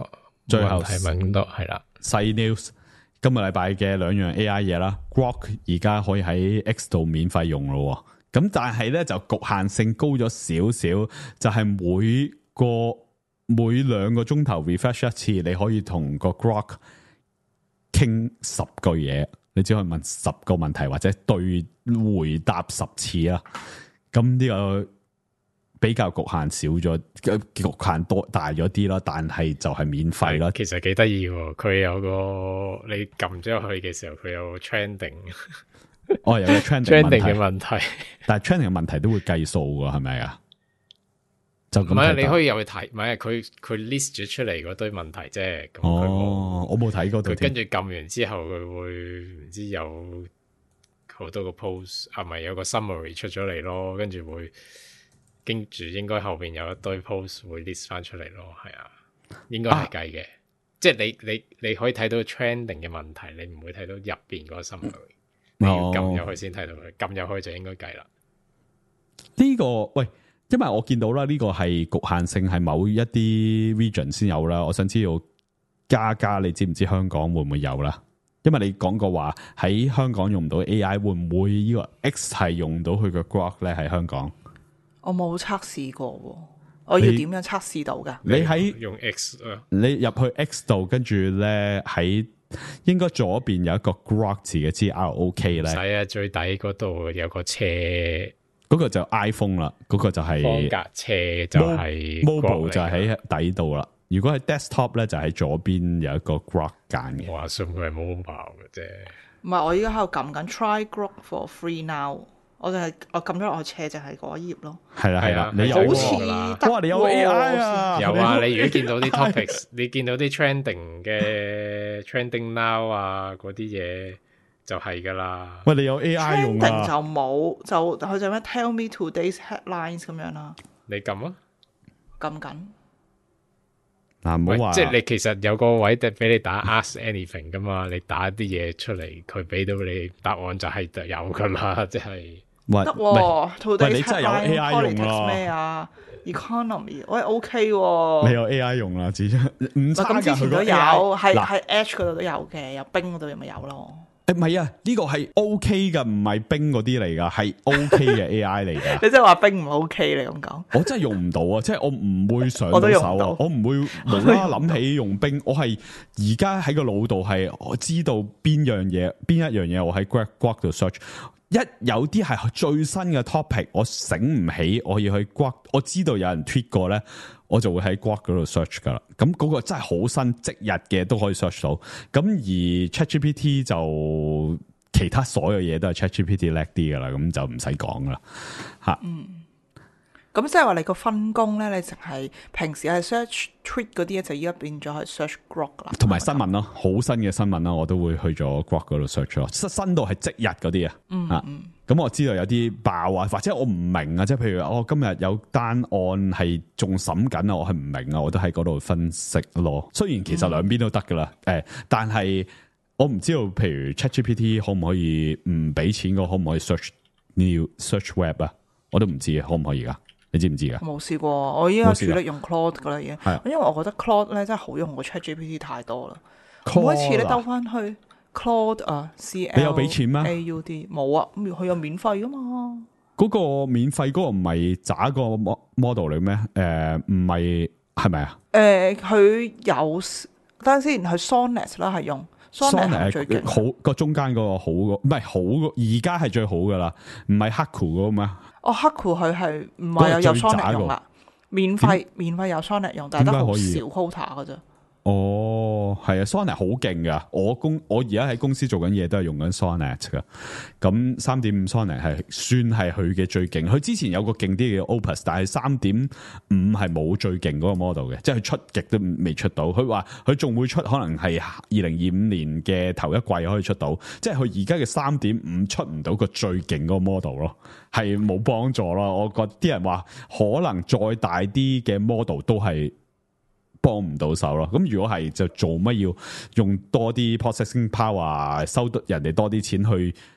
最後係問到係啦， 細 news 今個禮拜嘅兩樣 A I 嘢啦 ，Grok 而家可以喺 X 度免費用咯。咁但係咧就局限性高咗少少，就係、是、每個每兩個鐘頭 refresh 一次，你可以同個 Grok 傾十句嘢，你只可以問十個問題或者對回答十次啦。咁呢個比較局限少咗，局限多大咗啲啦，但係就係免費啦。 其實幾得意喎，佢有個你撳咗入去嘅時候，佢有 trending， 哦有個 trending trending 嘅問題， 但係 trending 嘅問題都會計數噶，係咪啊？就咁唔係，你可以入去睇，唔係佢佢 list 咗出嚟嗰堆問題啫。咁哦，我冇睇嗰度。 佢跟住撳完之後，佢會唔知有好多個 post， 係咪有個 summary 出咗嚟咯？跟住會。跟住應該後邊有一堆 post 會 list 翻出嚟咯，係啊，應該係計嘅，啊、即係你你你可以睇到 trending 嘅問題，你唔會睇到入邊嗰個 summary，、哦、你要撳入去先睇到佢，撳入去就應該計啦。 呢、這個喂，因為我見到啦，呢、這個係局限性係某一啲 region 先有啦，我想知道加加你知唔知香港會唔會有啦？因為你講過話喺香港用唔到 A I， 會唔會呢個 X 係用到佢嘅 Grok 咧？喺香港？ 我冇測試過，我要點樣測試到噶？ 你喺用 X 啊， 你入去 X 度，跟住咧喺應該左邊有一個 Grok 字嘅 G R O K 咧。 係啊，最底嗰度有個斜， 嗰個就 iPhone 啦，嗰、嗰個就係方格斜就係 mobile 就喺底度啦。如果係 desktop 咧，就喺左邊有一個 Grok 揀嘅。 我話信佢係 mobile 嘅啫。 唔係，我依家喺度撳緊 Try Grok for free now。我就係、是、我撳咗落去斜就係嗰一頁咯， 係啦係啦，你有好似哇你有 A I 啊， 有啊，你如果見到啲 topics， 你見到啲 trending 嘅 trending now 啊嗰啲嘢就係噶啦。 喂，你有 A I 用啊？ trending 就冇，就佢就咩 Tell me today's headlines 咁樣啦。 你撳啊， 撳緊。 嗱，唔好話， 即係你其實有個位俾你打 ask anything 噶嘛，你打啲嘢出嚟，佢俾到你答案就係就有噶啦，即係。 得喎 ，today's headline politics 咩啊 ？economy， 喂 OK 喎。 你有 A I 用啦，至少唔差㗎。 咁之前都有，係嗱係 Edge 嗰度都有嘅，有冰嗰度咪有咯。 誒唔係啊，呢個係 OK 噶，唔係冰嗰啲嚟噶，係 OK 嘅 A I 嚟噶。 你真係話冰唔 OK 你咁講？ 我真係用唔到啊，即係我唔會上到手啊，我唔會無啦啦諗起用冰。我係而家喺個腦度係我知道邊樣嘢，邊一樣嘢我喺 Grok 度 search。一有啲係最新嘅 topic， 我醒唔起，我要去 Grok， 我知道有人 tweet 過咧，我就會喺 Grok 嗰度 search 噶啦。咁嗰個真係好新，即日嘅都可以 search 到。咁而 ChatGPT 就其他所有嘢都係 ChatGPT 叻啲噶啦，咁就唔使講啦。吓，嗯。 咁即係話你個分工咧，你淨係平時係 search tweet 嗰啲嘢，就依家變咗係 search Grok 啦。同埋新聞咯，好新嘅新聞啦，我都會去咗 Grok 嗰度 search 咯。新新到係即日嗰啲啊。嗯嗯。咁我知道有啲爆啊，或者我唔明啊，即係譬如我、哦、今日有單案係仲審緊啊，我係唔明啊，我都喺嗰度分析咯。雖然其實兩邊都得噶啦，誒、嗯，但係我唔知道，譬如 ChatGPT 可唔可以唔俾錢個，可唔可以 search new search web 啊？我都唔知可唔可以噶。你知唔知噶？ 冇試過，我依家主力用 Claude 噶啦，已經。因為我覺得 Claude 咧真係好用過 ChatGPT 太多啦。每一次你兜翻去 Claude 啊 ，C L， 你有俾錢咩 ？A U D 冇啊，佢有免費噶嘛。 嗰個免費嗰個唔係渣個 model 嚟咩？誒，唔係係咪啊？ 誒，佢有，等陣先，佢 Sonnet 啦，係用 Sonnet 係最勁， 好個中間嗰個好個，唔係好個，而家係最好噶啦，唔係 Haku 嗰個咩？哦 ，Haku 佢係唔係有有 Sonnet 用啦？免費免費有 Sonnet 用，但係得好少 quota 噶啫。 哦，係啊 ，Sonnet 好勁噶，我公我而家喺公司做緊嘢都係用緊 Sonnet 噶。咁三點五 Sonnet 係算係佢嘅最勁。佢之前有個勁啲嘅 Opus， 但係三點五係冇最勁嗰個 model 嘅，即係佢出極都未出到。佢話佢仲會出，可能係二零二五年嘅頭一季可以出到。即係佢而家嘅三點五出唔到個最勁嗰個 model 咯，係冇幫助咯。我覺得啲人話可能再大啲嘅 model 都係幫唔到手咯，咁如果係就做乜要用多啲 processing power，收得人哋多啲錢去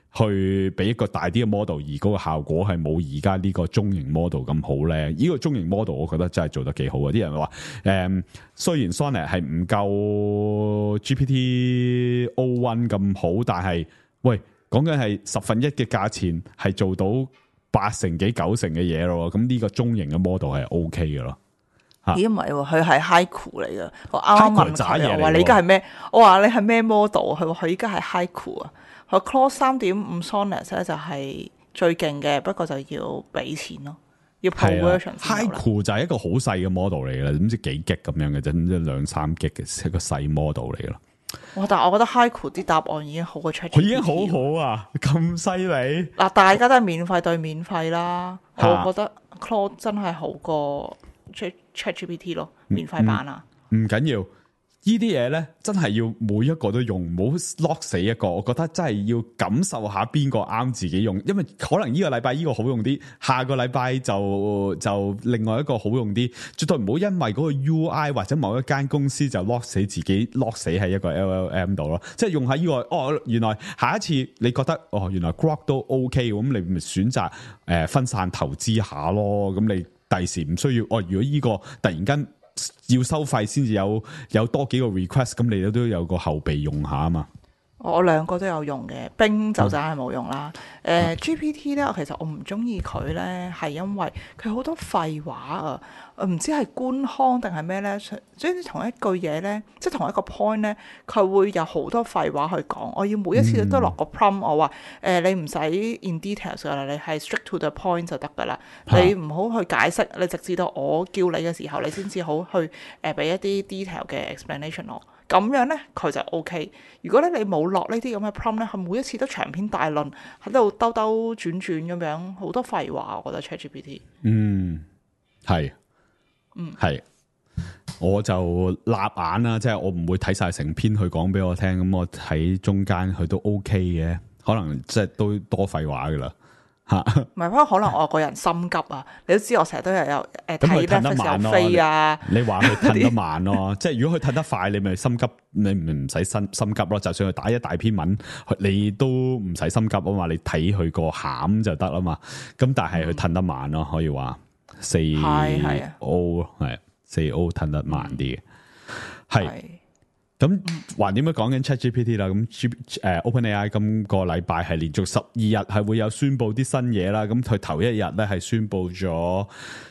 去俾一個大啲嘅 model，而嗰個效果係冇而家呢個中型 model 咁好咧。呢、這個中型 model 我覺得真係做得幾好啊！啲人話誒、嗯，雖然 Sonnet 係唔夠 G P T O 一 咁好，但係喂，講緊係十分一嘅價錢係做到八成幾九成嘅嘢咯。咁呢個中型嘅 model 係 O K 嘅咯。 咦唔係喎，佢係 Haiku 嚟嘅。我啱啱問佢，我話你而家係咩？我話你係咩 model？佢話佢而家係 Haiku 啊。佢 Claude 三點五 Sonnet 咧就係最勁嘅，不過就要俾錢咯，要 Pro version。 Haiku 就係一個好細嘅 model 嚟嘅啦，唔知幾 G 咁樣嘅啫，唔知兩三 G 嘅一個細 model 嚟嘅啦。 哇！但係我覺得 Haiku 啲答案已經好過 ChatGPT。佢已經好好啊，咁犀利。嗱， 大家都係免費對免費啦，我覺得 Claude 真係好過 ChatGPT 咯，免費版啊。 唔緊要，呢啲嘢咧真係要每一個都用，唔好 lock 死一個。我覺得真係要感受下邊個啱自己用，因為可能呢個禮拜呢個好用啲，下個禮拜就就另外一個好用啲。絕對唔好因為嗰個 U I 或者某一間公司就 lock 死自己 lock 死喺一個 L L M 度咯。即係用喺呢個哦，原來下一次你覺得哦，原來 Grok 都 OK 咁，你咪選擇誒分散投資下咯。咁你第時唔需要哦。如果呢個突然間要收費先至有有多幾個 request， 咁你都都有個後備用下啊嘛。 我兩個都有用嘅，冰就真係冇用啦。誒、嗯呃、G P T 咧，其實我唔中意佢咧，係因為佢好多廢話啊。唔知係官腔定係咩咧？即係同一句嘢咧，即係同一個 point 咧，佢會有好多廢話去講。我要每一次都落個 prompt，我話誒、呃、你唔使 in details 噶啦，你係 straight to the point 就得噶啦。啊、你唔好去解釋，你直至到我叫你嘅時候，你先至好去誒俾、呃、一啲 detail 嘅 explanation 我。咁樣咧，佢就 OK。如果咧你冇落呢啲咁嘅 prompt 咧，佢每一次都長篇大論喺度兜兜轉轉咁樣，好多廢話。我覺得 ChatGPT 嗯係。嗯，係，我就立眼啦，即係我唔會睇晒成篇佢講俾我聽，咁我睇中間佢都 OK 嘅，可能即係都多廢話噶啦吓。唔係， 不過可能我個人心急啊，你都知我成日都有有誒睇 Netflix 有飛啊。 你話佢褪得慢咯，即係如果佢褪得快，你咪心急，你唔唔使心心急咯。就算佢打一大篇文，你都唔使心急啊嘛，你睇佢個餡就得啦嘛。咁但係佢褪得慢咯，可以話。四 O 係四 O 褪得慢啲嘅，係咁還點樣講緊 ChatGPT 啦？咁 G 誒 OpenAI 今個禮拜係連續十二日係會有宣布啲新嘢啦。咁佢頭一日咧係宣布咗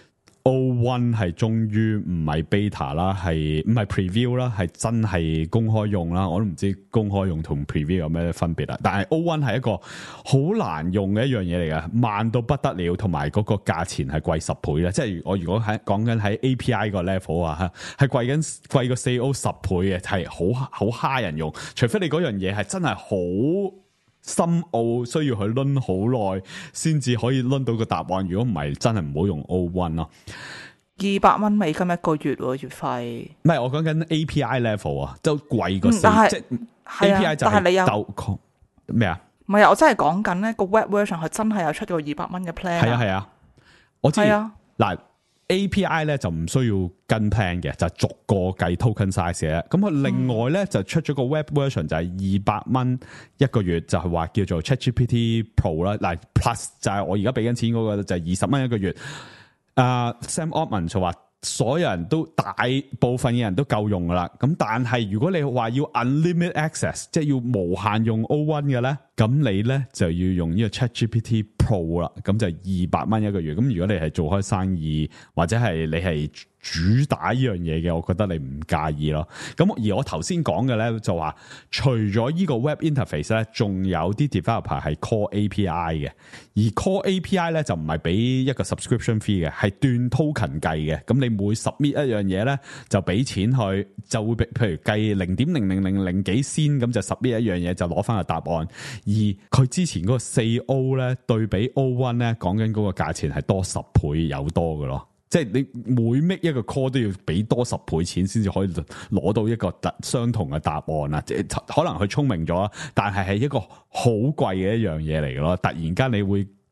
O 一 係終於唔係 beta 啦，係唔係 preview 啦，係真係公開用啦。我都唔知公開用同 preview 有咩分別啦。但係 O 一 係一個好難用嘅一樣嘢嚟嘅，慢到不得了，同埋嗰個價錢係貴十倍啦。即係我如果喺講緊喺 A P I 個 level 啊，係貴緊貴過四 O 十倍嘅，係好好蝦人用。除非你嗰樣嘢係真係好深奧，需要去掄好耐先至可以掄到個答案。如果唔係，真係唔好用 O 一 咯。 二百蚊美金一個月喎，月費。 唔係，我講緊 A P I level 啊，都貴過四。即係 A P I 就係你有咩啊？ 唔係啊，我真係講緊咧個 web version 佢真係有出咗個二百蚊嘅 plan。 係啊係啊，我知啊。嗱 A P I 咧就唔需要跟 plan 嘅，就逐個計 token size 嘅。咁佢另外咧、嗯、就出咗個 web version 就係二百蚊一個月，就係、是、話叫做 ChatGPT Pro 啦。嗱 Plus 就係我而家俾緊錢嗰個就係二十蚊一個月。啊、uh, Sam Altman 就話所有人都大部分嘅人都夠用噶啦。咁但係如果你話要 unlimited access， 即係要無限用 O 一 嘅咧，咁你咧就要用呢個 ChatGPT Pro 啦。咁就二百蚊一個月。咁如果你係做開生意或者係你係主打呢樣嘢嘅，我覺得你唔介意咯。咁而我頭先講嘅咧就話，除咗呢個 web interface 咧，仲有啲 developer 係 call A P I 嘅，而 call A P I 咧就唔係俾一個 subscription fee 嘅，係斷 token 計嘅。咁你每 submit 一樣嘢咧，就俾錢去，就會俾譬如計零點零零零零幾仙，咁就 submit 一樣嘢就攞翻個答案。而佢之前嗰個四 O 咧對比 O 一 咧，講緊嗰個價錢係多十倍有多嘅咯。即係你每 make 一個 call 都要俾多十倍錢先至可以攞到一個相同嘅答案啊！即係可能佢聰明咗，但係係一個好貴嘅一樣嘢嚟嘅咯。突然間你會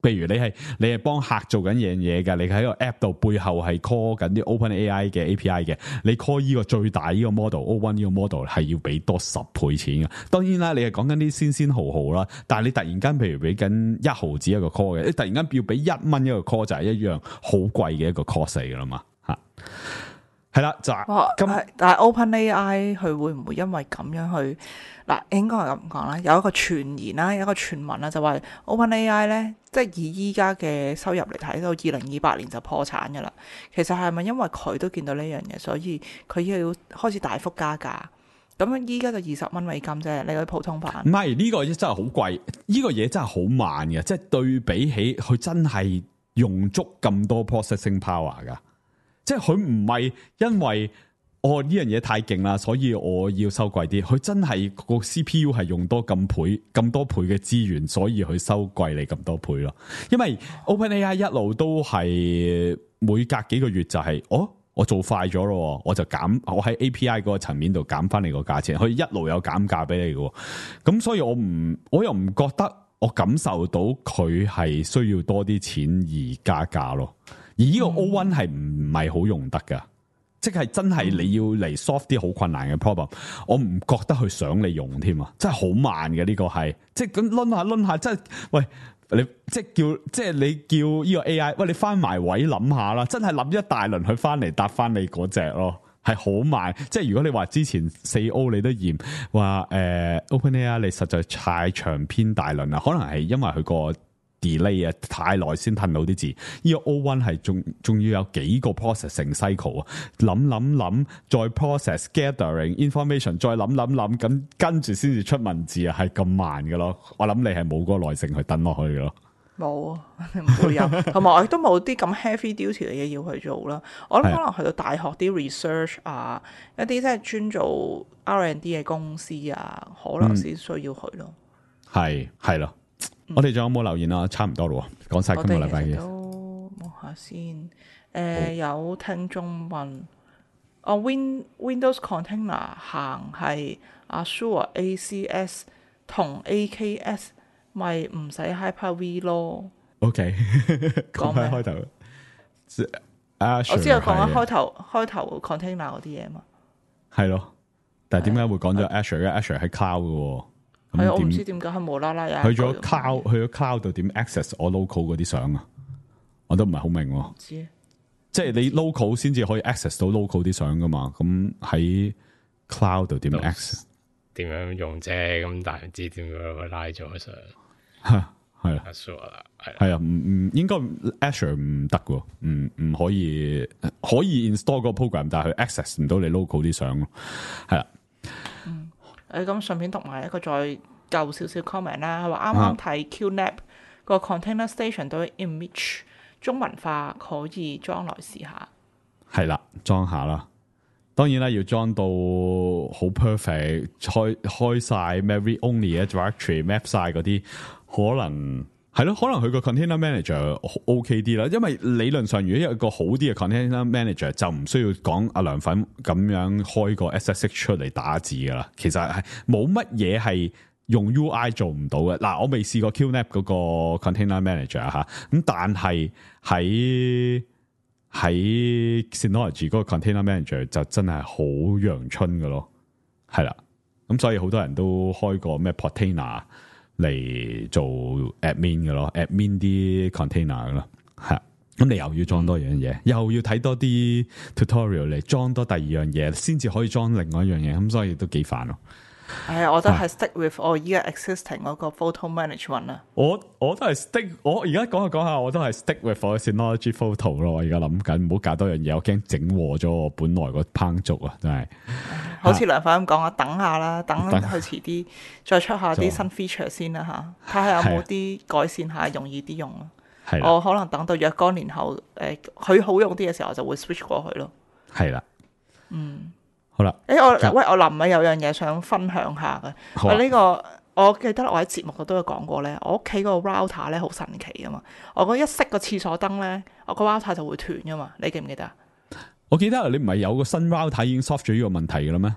譬如你係你係幫客做緊樣嘢嘅，你喺個 app 度背後係 call 緊啲 OpenAI 嘅 A P I 嘅，你 call 呢個最大呢個 model O 一 呢個 model 係要俾多十倍錢嘅。當然啦，你係講緊啲先先毫毫啦，但係你突然間譬如俾緊一毫子一個 call 嘅，你突然間要俾一蚊一個 call 就係一樣好貴嘅一個 cost 嚟噶啦嘛嚇。係啦，就咁，但係 OpenAI 佢會唔會因為咁樣去嗱？應該係咁講啦，有一個傳言啦，有一個傳聞啦，就話 OpenAI 咧，即係以依家嘅收入嚟睇，到二零二八年就破產噶啦。其實係咪因為佢都見到呢樣嘢，所以佢要開始大幅加價？咁依家就二十蚊美金啫，你嗰普通版唔係呢個真係好貴，呢個嘢真係好慢嘅，即係對比起佢真係用足咁多 processing power 噶。即係佢唔係因為我呢樣嘢太勁啦，所以我要收貴啲。佢真係個 C P U 係用多咁倍咁多倍嘅資源，所以佢收貴你咁多倍咯。因為 OpenAI 一路都係每隔幾個月就係、是，哦，我做快咗咯，我就減，我喺 A P I 嗰個層面度減翻你個價錢。佢一路有減價俾你嘅，咁所以我唔，我又唔覺得我感受到佢係需要多啲錢而加價咯。而呢個 O 一係唔係好用得噶，即係真係你要嚟 solve 啲好困難嘅 problem，我唔覺得佢想你用添啊，真係好慢嘅呢個係，即係咁掄下掄下，即係喂你即係叫即係你叫呢個 A I， 喂你翻埋位諗下啦，真係諗一大輪佢翻嚟答翻你嗰隻咯，係好慢。即係如果你話之前四 O 你都嫌話誒 OpenAI 你實在太長篇大論啦，可能係因為佢個delay 啊，太耐先褪到啲字。呢、這個 O 一係仲仲要有幾個 processing cycle 啊，諗諗諗，再 process gathering information， 再諗諗諗，咁跟住先至出文字啊，係咁慢嘅咯。我諗你係冇嗰個耐性去等落去嘅咯。冇啊，唔會有，同埋我亦都冇啲咁 heavy duty 嘅嘢要去做啦。我諗可能去到大學啲 research 啊，一啲即係專做 R and D 嘅公司啊，可能先需要去咯。 係係咯。我哋仲有冇留言啊？差唔多咯，講晒今個禮拜嘅。 都望下先。誒、呃，有聽眾問：哦 ，Win Windows Container 行係 Azure A C S 同 A K S， 咪唔使 Hyper-V 咯。 OK， 講咩開頭？ 我知道講緊開頭開頭 Container 嗰啲嘢嘛。係咯，但係點解會講咗 Azure 嘅 Azure 係 cloud 嘅？ 係我唔知點解係無啦啦有去咗 cloud 去咗 cloud 度點 access 我 local 嗰啲相啊？我都唔係好明。唔知，即係你 local 先至可以 access 到 local 啲相噶嘛？咁喺 cloud 度點 access？ 點樣用啫？咁但係唔知點樣拉咗個相。 係啊 Azure 啦，係係啊，唔唔應該 Azure 唔得喎，唔唔可以可以 install 個 program， 但係佢 access 唔到你 local 啲相咯。係啦。 嗯。誒咁順便讀埋一個再舊少少 comment 啦，話啱啱睇 Q N A P 個 container station 對 image 中文化可以裝來試下。 係啦，裝下啦。當然啦，要裝到好 perfect， 開開晒咩 read only 嘅 directory map 晒嗰啲，可能係咯，可能佢個 container manager OK 啲啦。因為理論上，如果有一個好啲嘅 container manager，就唔需要講阿涼粉咁樣開個 S S H 出嚟打字噶啦。其實係冇乜嘢係用 U I 做唔到嘅。嗱，我未試過 Q N A P 嗰個 container manager 吓，咁但係喺喺 Synology 嗰個 container manager 就真係好陽春㗎咯，係啦。咁所以好多人都開個咩 Portainer 嚟做 admin 嘅咯 ，admin 啲 container 嘅咯，係。咁你又要裝多樣嘢，又要睇多啲 tutorial 嚟裝多第二樣嘢，先至可以裝另外一樣嘢，咁所以都幾煩咯。 係啊，我都係 stick with 我依家 existing 嗰個 photo management 啊。 我我都係 stick，我而家講下講下，我都係 stick with 我 Synology photo 咯。我而家諗緊，唔好搞多樣嘢，我驚整和咗我本來個烹燭啊！真係， 好似梁粉咁講啊，等下啦，等佢遲啲再出下啲新 feature 先啦吓，睇下有冇啲改善下，容易啲用咯。係，我可能等到若干年後，誒、呃，佢好用啲嘅時候，我就會 switch 過去咯。係啦，嗯。好啦，誒、欸、我喂我臨尾有樣嘢想分享下嘅，我呢、啊這個我記得我喺節目度都有講過咧，我屋企個 router 咧好神奇噶嘛，我嗰一熄個廁所燈咧，我個 router 就會斷噶嘛，你記唔記得啊？我記得你唔係有個新 router 已經 solve 咗呢個問題噶啦咩？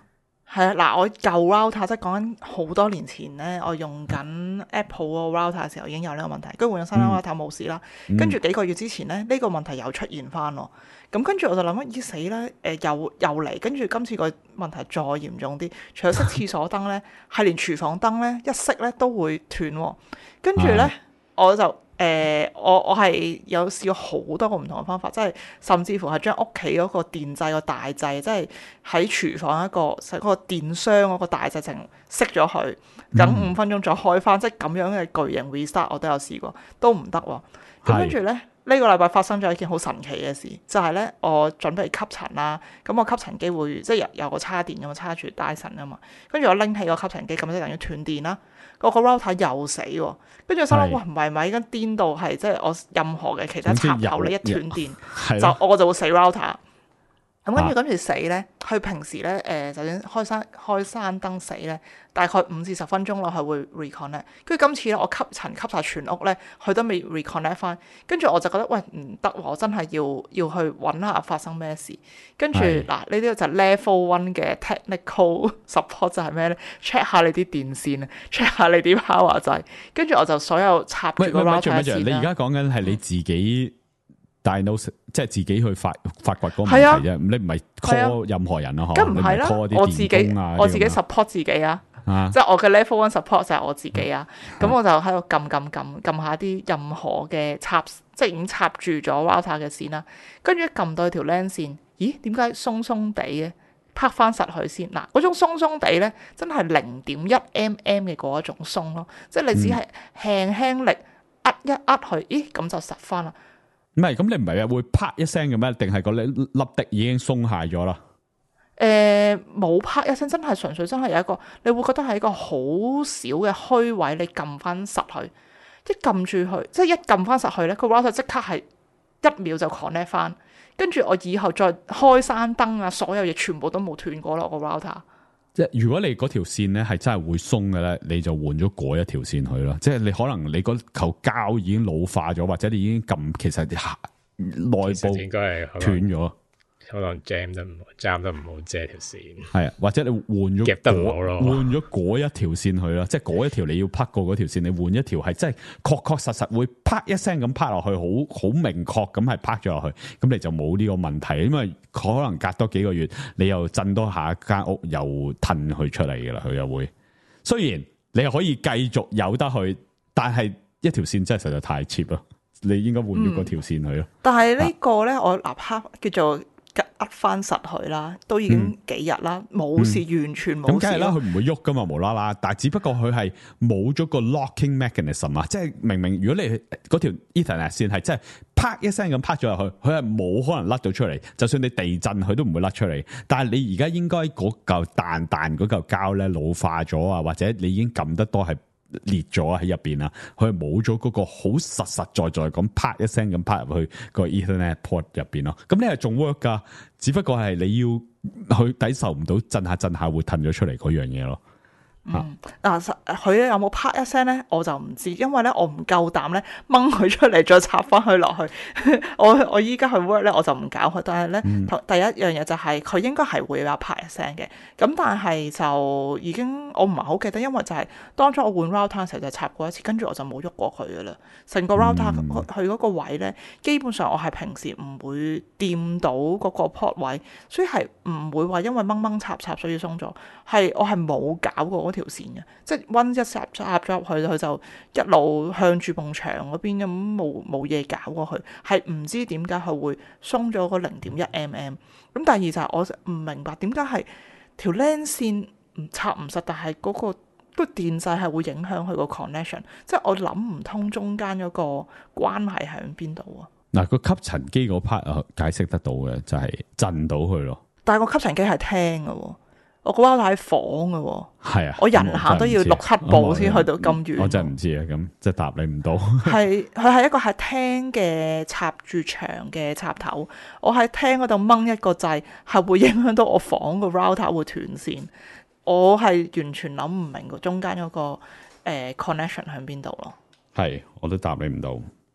係啊，嗱，我舊 router 即係講緊好多年前咧，我用緊 Apple 個 router 嘅時候已經有呢個問題，跟住換咗新 router 冇事啦。跟住幾個月之前咧，呢、呢個問題又出現翻咯。咁跟住我就諗咦死啦！誒、呃、又又嚟，跟住今次個問題再嚴重啲。除咗熄廁所燈咧，係連廚房燈咧一熄咧都會斷喎。跟住咧我就誒、呃、我我係有試過好多個唔同嘅方法，即係甚至乎係將屋企嗰個電掣個大掣，即係喺廚房一個嗰、嗰個電箱嗰個大掣，成熄咗佢，等五分鐘再開翻，嗯、即係咁樣嘅巨型 restart 我都有試過，都唔得喎。咁跟住咧。呢個禮拜發生咗一件好神奇嘅事，就係、是、咧我準備吸塵啦，咁我吸塵機會即係有有個叉電咁嘛，叉住 Dyson 啊嘛，跟住我拎起個吸塵機咁即係等於斷電啦，個個 router 又死喎，跟住我心諗哇唔係咪已經癲到係即係我任何嘅其他插頭咧一斷電就我就會死 router。咁跟住跟住死咧，佢平時咧誒、呃，就算開山開山燈死咧，大概五至十分鐘咯，佢會 reconnect。跟住今次咧，我吸塵吸晒全屋咧，佢都未 reconnect 翻。跟住我就覺得喂唔得喎，我真係要要去揾下發生咩事。跟住嗱，呢啲就 level one 嘅 technical support 就係咩咧 ？check 下你啲電線啊 ，check 下你啲 power 掣。跟住我就所有插住個 router 線啦。 你而家講緊係你自己。diagnose 即係自己去發發掘嗰個問題啫，你唔係 call 任何人啊， 梗唔係啦，我自己我自己 support 自己啊，啊即係我嘅 level one support 就係我自己啊，咁、啊、我就喺度撳撳撳撳下啲任何嘅插，即係已經插住咗 router 嘅線啦，跟住一撳到條 LAN 線，咦點解鬆鬆地嘅？拍翻實佢先，嗱嗰種鬆鬆地咧，真係零點一 mm 嘅嗰一種鬆咯，即係你只係輕輕力壓一壓佢，咦咁就實翻啦。 唔係，咁你唔係啊？會啪一聲嘅咩？定係個粒粒的已經鬆懈咗啦？ 誒、呃，冇啪一聲，真係純粹真係有一個，你會覺得係一個好少嘅虛位，你撳翻實佢，一撳住佢，即係一撳翻實佢咧，個 router 即刻係一秒就 connect 翻，跟住我以後再開山燈啊，所有嘢全部都冇斷過咯，個 router。 即係如果你嗰條線咧係真係會鬆嘅咧，你就換咗嗰一條線去啦。即係你可能你嗰嚿膠已經老化咗，或者你已經撳，其實內部應該係斷咗， 可能 jam 得唔好 jam 得唔好遮條線。 係啊，或者你換咗夾得唔好咯， 換咗嗰一條線去啦。即係嗰一條你要拍過嗰條線，你換一條係真係確確實實會啪一聲咁拍落去，好好明確咁係拍咗落去，咁你就冇呢個問題。因為可能隔多幾個月，你又震多下間屋又褪佢出嚟噶啦，佢又會。雖然你又可以繼續有得去，但係一條線真係實在太 cheap 咯。你應該換咗嗰條線去咯、嗯。 但係呢個咧，我立刻叫做呃翻實佢啦，都已經幾日啦，冇、嗯、事，完全冇事。咁梗係啦，佢唔會喐噶嘛，無啦啦。但係只不過佢係冇咗個 locking mechanism 啊，即係明明如果你嗰條 Ethernet 線係真係啪一聲咁啪咗入去，佢係冇可能甩到出嚟。就算你地震，佢都唔會甩出嚟。但係你而家應該嗰嚿彈彈嗰嚿膠咧老化咗啊，或者你已經撳得多係裂咗喺入邊啊，佢係冇咗嗰個好實實在在咁啪一聲咁啪入去個 Ethernet port 入邊咯。咁你係仲 work 噶，只不過係你要佢抵受唔到震下震下會褪咗出嚟嗰樣嘢咯。 嗯，嗱，佢有冇啪一聲咧，我就唔知，因為咧我唔夠膽咧掹佢出嚟再插翻佢落去。我我依家去 work 咧，我就唔搞佢。但係咧，嗯、第一樣嘢就係、是、佢應該係會有啪一聲嘅。咁但係就已經我唔係好記得，因為就係當初我換 router 嘅時候就插過一次，跟住我就冇喐過佢噶啦。成個 router 佢嗰、嗯、個位咧，基本上我係平時唔會掂到嗰個 port 位，所以係唔會話因為掹掹插插所以鬆咗。係我係冇搞過嗰條線嘅，即係溫一插插咗入去，佢就一路向住埲牆嗰邊咁冇冇嘢搞過去，係唔知點解佢會鬆咗個零點一 mm。咁第二就係我唔明白點解係條 LAN 線唔插唔實，但係嗰、嗰個、嗰個電掣係會影響佢個 connection， 即係我諗唔通中間嗰個關係喺邊度啊？ 嗱，個吸塵機嗰 part 解釋得到嘅就係震到佢咯， 但係個吸塵機係聽嘅。我個 router 喺房嘅， 係啊， 我人行都要六七步先去到咁遠。 我真係唔知啊，咁即係答你唔到。 係佢係一個係廳嘅插住牆嘅插頭，我喺廳嗰度掹一個掣，係會影響到我房個 router 會斷線。我係完全諗唔明個中間嗰、嗰個誒、呃、connection 喺邊度咯。 係，我都答你唔到。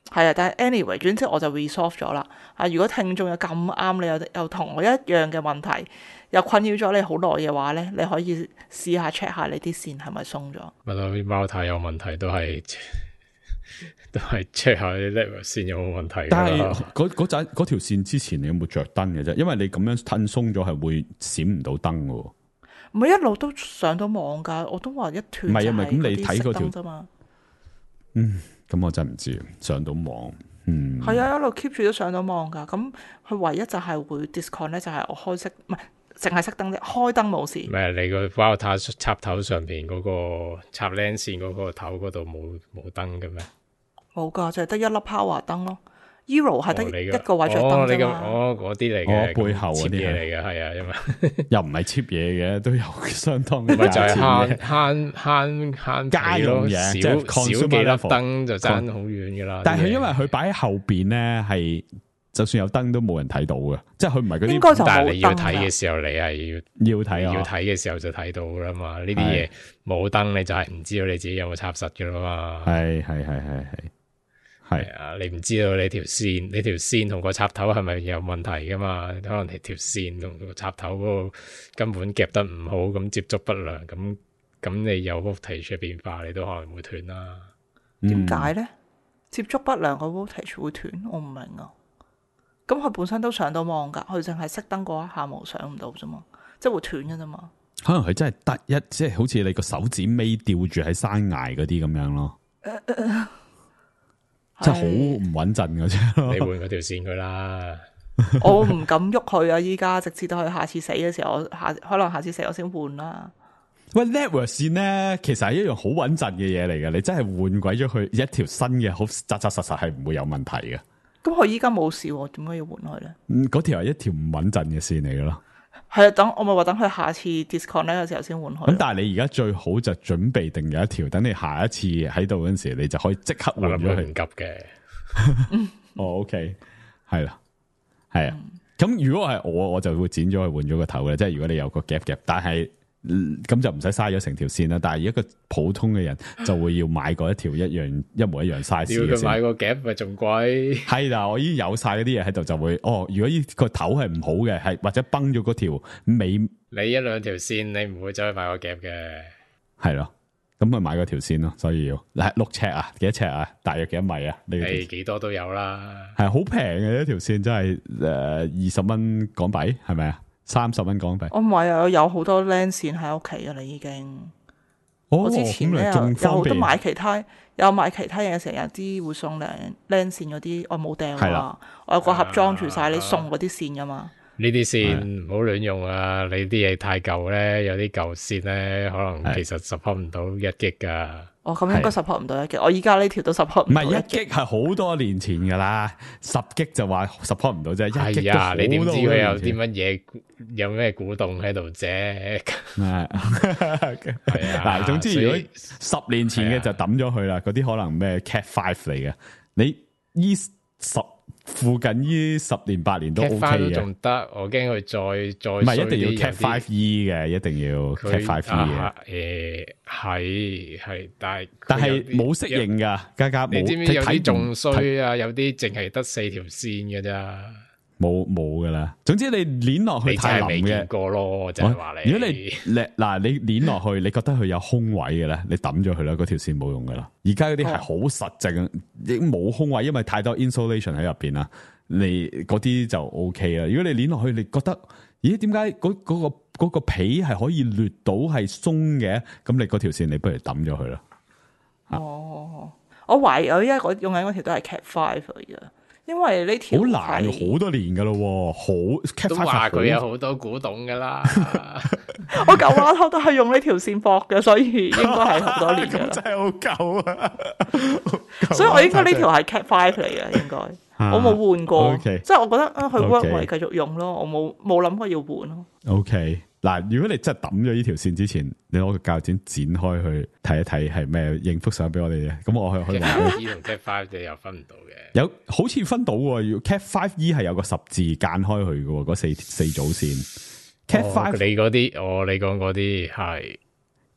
係啊，但係 anyway，總之我就 resolve 咗啦。啊，如果聽眾有咁啱，你又又同我一樣嘅問題，又困擾咗你好耐嘅話咧，你可以試下 check 下你啲線係咪鬆咗。 咪咯，啲貓太有問題都係都係 check 下啲 network 線有冇問題。 但係嗰嗰陣嗰條線之前你有冇着燈嘅啫？因為你咁樣褪鬆咗係會閃唔到燈嘅。 唔係一路都上到網㗎，我都話一斷。 唔係啊，唔係咁你睇嗰條啫嘛。 嗯，咁我真係唔知上到網。嗯， 係啊，一路 keep 住都上到網㗎。咁佢唯一就係會 disconnect 就係我開熄，唔係淨係熄燈啫，開燈冇事。 唔係你個 router 插頭上邊嗰個插 LAN 線嗰個頭嗰度冇冇燈嘅咩？ 冇㗎，就係得一粒 power 燈咯。Eero 係得一個位着燈啫嘛。 哦，嗰啲嚟嘅， 哦背後嗰啲嘢嚟嘅，係啊，因為又唔係 cheap 嘢嘅，都有相當咪就係慳慳慳慳家用嘢， 少即係少幾粒燈就爭好遠噶啦。 但係因為佢擺喺後邊咧，係就算有燈都冇人睇到嘅，即係佢唔係嗰啲。 應該就冇燈。 但係你要睇嘅時候，你係要要睇要睇嘅時候就睇到噶啦嘛。呢啲嘢冇燈，你就係唔知道你自己有冇插實噶啦嘛。 係係係係係。 係啊，你唔知道你條線，你條線同個插頭係咪有問題噶嘛？可能你條線同個插頭嗰個根本夾得唔好，咁接觸不良，咁咁你有 voltage 嘅變化，你都可能會斷啦。 點解咧？接觸不良個 voltage 會斷？我唔明啊。咁佢本身都上到網㗎，佢淨係熄燈嗰一下冇上唔到啫嘛，即係會斷嘅啫嘛。 可能佢真係得一，即係好似你個手指尾吊住喺山崖嗰啲咁樣咯。呃呃即係好唔穩陣嘅啫， 你換嗰條線佢啦。 我唔敢喐佢啊！依家直至到佢下次死嘅時候，我下可能下次死我先換啦。 喂 ，network 線咧，其實係一樣好穩陣嘅嘢嚟嘅。你真係換鬼咗佢一條新嘅，好扎扎實實係唔會有問題嘅。 咁佢依家冇事，點解要換佢咧？ 嗯，嗰條係一條唔穩陣嘅線嚟嘅咯。 係啊，等我咪話等佢下次 disconnect 嘅時候先換佢。 咁但係你而家最好就準備定有一條，等你下一次喺度嗰陣時，你就可以即刻換咗佢。 唔急嘅。 哦，OK，係啦，係啊。咁、嗯、如果係我，我就會剪咗佢換咗個頭嘅。即係如果你有個 gap gap，但係咁、嗯、就唔使嘥咗成條線啦。但係一個普通嘅人就會要買過一條一樣一模一樣 size 嘅線。 要佢買個 gap 咪仲貴？係啦，我已經有晒嗰啲嘢喺度，就會哦。如果呢個頭係唔好嘅，係或者崩咗嗰條尾， 你一兩條線你唔會走去買個 gap 嘅， 係咯。咁咪買嗰條線咯，所以要嗱六尺啊，幾多尺啊？大約幾多米啊？ 你幾多都有啦， 係好平嘅一條線，真係誒二十蚊港幣，係咪啊？三十蚊港幣。 我唔係啊，有好多 LAN 線喺屋企啊，你已經。 哦、 我之前咧有好多買其他，有買其他嘢嘅時候，有啲會送 LAN LAN 線嗰啲，我冇掟啊，我有個盒裝住晒你送嗰啲線噶嘛。 呢啲線唔好亂用啊！你啲嘢太舊咧，有啲舊線咧，可能其實 support 唔到一 G 噶。 哦，咁應該 support 唔到一 G。我依家呢條都 support 唔到。 唔係一 G 係好多年前噶啦，十 G 就話 support 唔到啫。一 G 都好多年前。你點知佢有啲乜嘢？有咩古董喺度啫？ 係嗱，總之如果十年前嘅就抌咗佢啦。嗰啲可能咩 Cat Five 嚟嘅，你依十。附近呢十年八年都 OK 嘅， 仲得，我驚佢再再唔係一定要 Cat Five E 嘅，一定要 Cat Five E 嘅。 誒係係，但係但係冇適應噶，家家冇。 你知唔知有啲仲衰啊？有啲淨係得四條線嘅咋， 冇冇噶啦。總之你鏈落去太腍嘅， 你真係未見過咯，就係話你。 如果你嗱你鏈落去，你覺得佢有空位嘅咧，你抌咗佢啦，嗰條線冇用噶啦。而家嗰啲係好實淨，已經冇空位，因為太多 insulation 喺入邊啦。你嗰啲就 OK 啦。如果你鏈落去，你覺得咦點解嗰嗰個嗰個皮係可以掠到係鬆嘅？咁你嗰條線你不如抌咗佢啦。 哦，我懷疑我依家我用緊嗰條都係 Cat Five 嚟嘅。因為呢條好難，好多年噶咯，好都話佢有好多古董噶啦。 我舊話頭都係用呢條線駁嘅，所以應該係好多年噶啦。 咁真係好舊啊！ 所以我應該呢條係 Cat Five 嚟嘅，應該、啊、我冇換過。 Okay, 即係我覺得啊，佢 work 我哋 okay, 繼續用咯，我冇冇諗過要換咯。 OK。嗱，如果你真係抌咗呢條線之前，你攞個鉸剪剪開去睇一睇係咩影幅相俾我哋嘅，咁我可以可以話。 Cat E 同 Cat Five 你又分唔到嘅， 有好似分到喎。Cat Five E 係有個十字間開去嘅，嗰四四組線。Cat Five 你嗰啲，哦，你講嗰啲係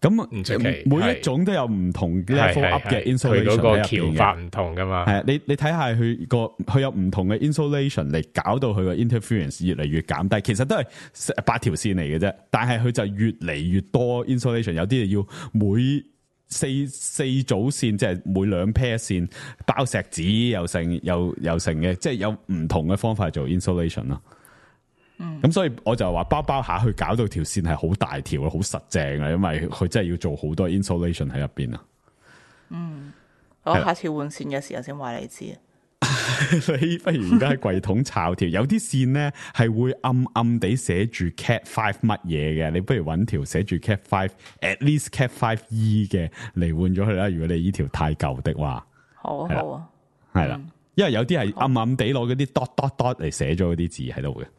咁唔出奇每一種都有唔同 level up 嘅 insulation 佢嗰個喺入邊嘅橋法唔同噶嘛。 係啊，你你睇下佢個佢有唔同嘅 insulation 嚟搞到佢個 interference 越嚟越減低，其實都係八條線嚟嘅啫。但係佢就越嚟越多 insulation， 有啲要每四四組線，即係每兩 pair 線包石子又成又又成嘅，即係有唔同嘅方法做 insulation 咯。咁、嗯、所以我就話包包下去搞到條線係好大條好實正啊，因為佢真係要做好多 insulation 喺入邊啊。 嗯，我下次換線嘅時候先話你知啊。 你不如而家喺櫃桶抄條，有啲線咧係會暗暗地寫住 cat five 乜嘢嘅，你不如揾條寫住 cat five at least cat five E 嘅嚟換咗佢啦。如果你呢條太舊的話， 好啊好啊， 係啦、嗯，因為有啲係暗暗地攞嗰啲 dot dot dot 嚟寫咗嗰啲字喺度嘅。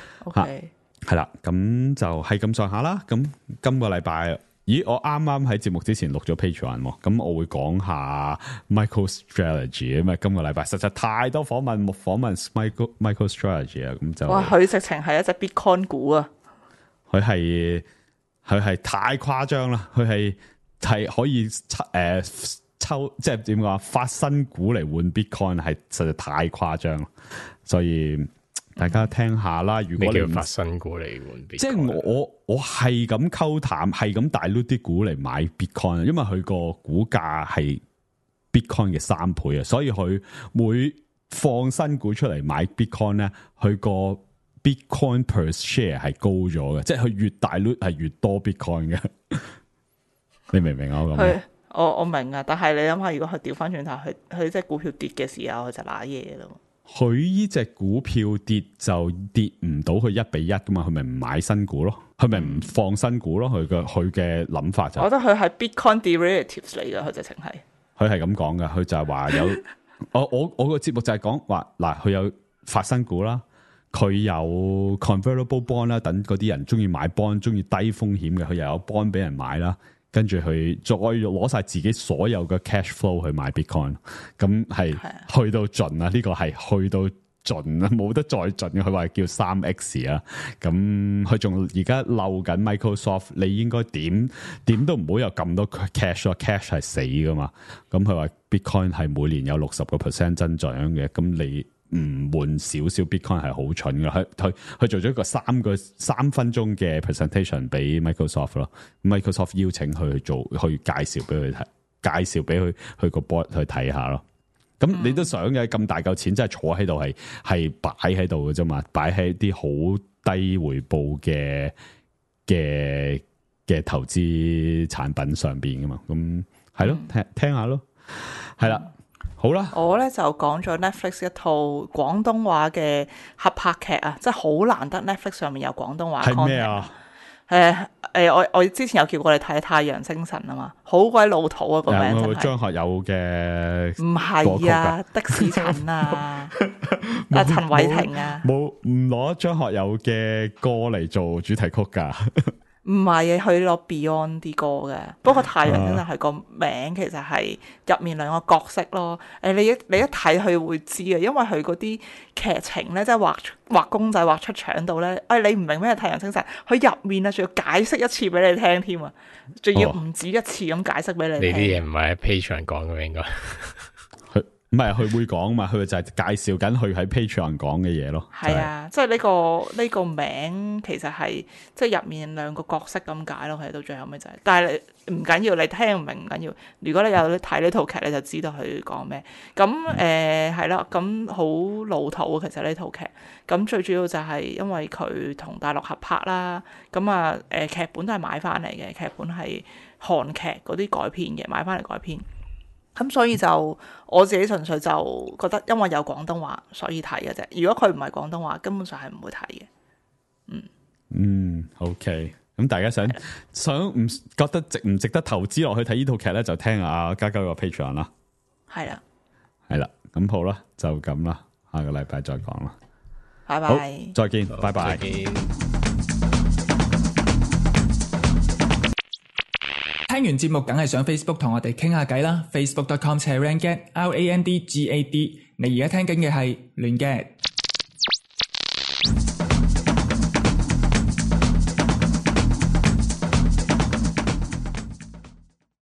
OK， 係啦，咁就係咁上下啦。咁今個禮拜，咦，我啱啱喺節目之前錄咗 Patreon 喎，咁我會講下 MicroStrategy，因為今個禮拜實在太多訪問，冇訪問 Micro MicroStrategy 啊，咁就哇，佢直情係一隻 Bitcoin 股啊， 佢係佢係太誇張啦，佢係係可以抽誒、呃、抽，即係點講啊？發新股嚟換 Bitcoin 係實在太誇張，所以。大家聽下啦，如果你叫發新股嚟換 Bitcoin，即係我我我係咁溝淡，係咁大碌啲股嚟買 Bitcoin，因為佢個股價係 Bitcoin 嘅三倍啊，所以佢每放新股出嚟買 Bitcoin 咧，佢個 Bitcoin per share 係高咗嘅，即係佢越大碌係越多 Bitcoin 嘅。你明唔明啊？我咁， 我我明啊，但係你諗下，如果佢調翻轉頭，佢佢即係股票跌嘅時候，佢就揦嘢咯。 佢呢隻股票跌就跌唔到佢一比一噶嘛，佢咪唔買新股咯，佢咪唔放新股咯，佢嘅佢嘅諗法就係， 我覺得佢係 Bitcoin derivatives 嚟噶，佢直情係， 佢係咁講噶，佢就係話有，我我我個節目就係講話嗱，佢有發新股啦，佢有 convertible bond 啦，等嗰啲人中意買 bond，中意低風險嘅，佢又有 bond 俾人買啦。跟住佢再攞晒自己所有嘅 cash flow 去買 Bitcoin， 咁係去到盡啊！呢、呢個係去到盡啊，冇得再盡嘅。佢話叫三 X 啊，咁佢仲而家漏緊 Microsoft， 你應該點點都唔好有咁多 cash 咯 ，cash 係死噶嘛。咁佢話 Bitcoin 係每年有六十個 percent 增長嘅，咁你唔換少少 Bitcoin 係好蠢嘅，佢佢佢做咗一個三個三分鐘嘅 presentation 俾 Microsoft 咯，Microsoft 邀請佢去做，去介紹俾佢睇，介紹俾佢去個 board 去睇下咯。咁你都想嘅，咁大嚿錢真係坐喺度係係擺喺度嘅啫嘛，擺喺啲好低回報嘅嘅嘅投資產品上邊噶嘛，咁係咯，聽聽下咯，係啦。好啦， 我咧就講咗 Netflix 一套廣東話嘅合拍劇啊，即係好難得 Netflix 上面有廣東話。 係咩啊？ 誒誒、呃，我我之前有叫過你睇《太陽精神》啊嘛，好鬼老土啊個名真係。張學友嘅唔係啊，的士陳啊，阿陳偉霆啊， 冇唔攞張學友嘅歌嚟做主題曲噶。 唔係啊，佢攞 Beyond 啲歌嘅，不過太陽真係個名其實係入面兩個角色咯。誒，你一你一睇佢會知啊，因為佢嗰啲劇情咧，即係畫畫公仔畫出腸度咧，誒你唔明咩係太陽精神，佢入面啊仲要解釋一次俾你聽添啊，仲要唔止一次咁解釋俾你聽。 你啲嘢唔係喺 Patreon 講嘅應該。 唔係，佢會講嘛？佢就係介紹緊佢喺 Patreon 講嘅嘢咯。 係啊，即係呢個呢個名其實係即係入面兩個角色咁解咯。其實到最後尾就係，但係你唔緊要，你聽唔明唔緊要。如果你有睇呢套劇，你就知道佢講咩。咁誒係啦，咁好老土啊。其實呢套劇咁最主要就係因為佢同大陸合拍啦。咁啊誒劇本都係買翻嚟嘅，劇本係韓劇嗰啲改編嘅，買翻嚟改編。咁所以就我自己純粹就覺得，因為有廣東話，所以睇嘅啫。如果佢唔係廣東話，根本上係唔會睇嘅。嗯嗯 ，OK。咁大家想想唔覺得值唔值得投資落去睇呢套劇咧，就聽阿嘉嘉個 Patreon 啦。 係啦， 係啦，咁好啦，就咁啦，下個禮拜再講啦。 拜拜， 好，再見，拜拜。 聽完節目梗係上 Facebook 同我哋傾下偈啦 ，facebook dot com slash randgad R A N D G A D。你而家聽緊嘅係亂 gad。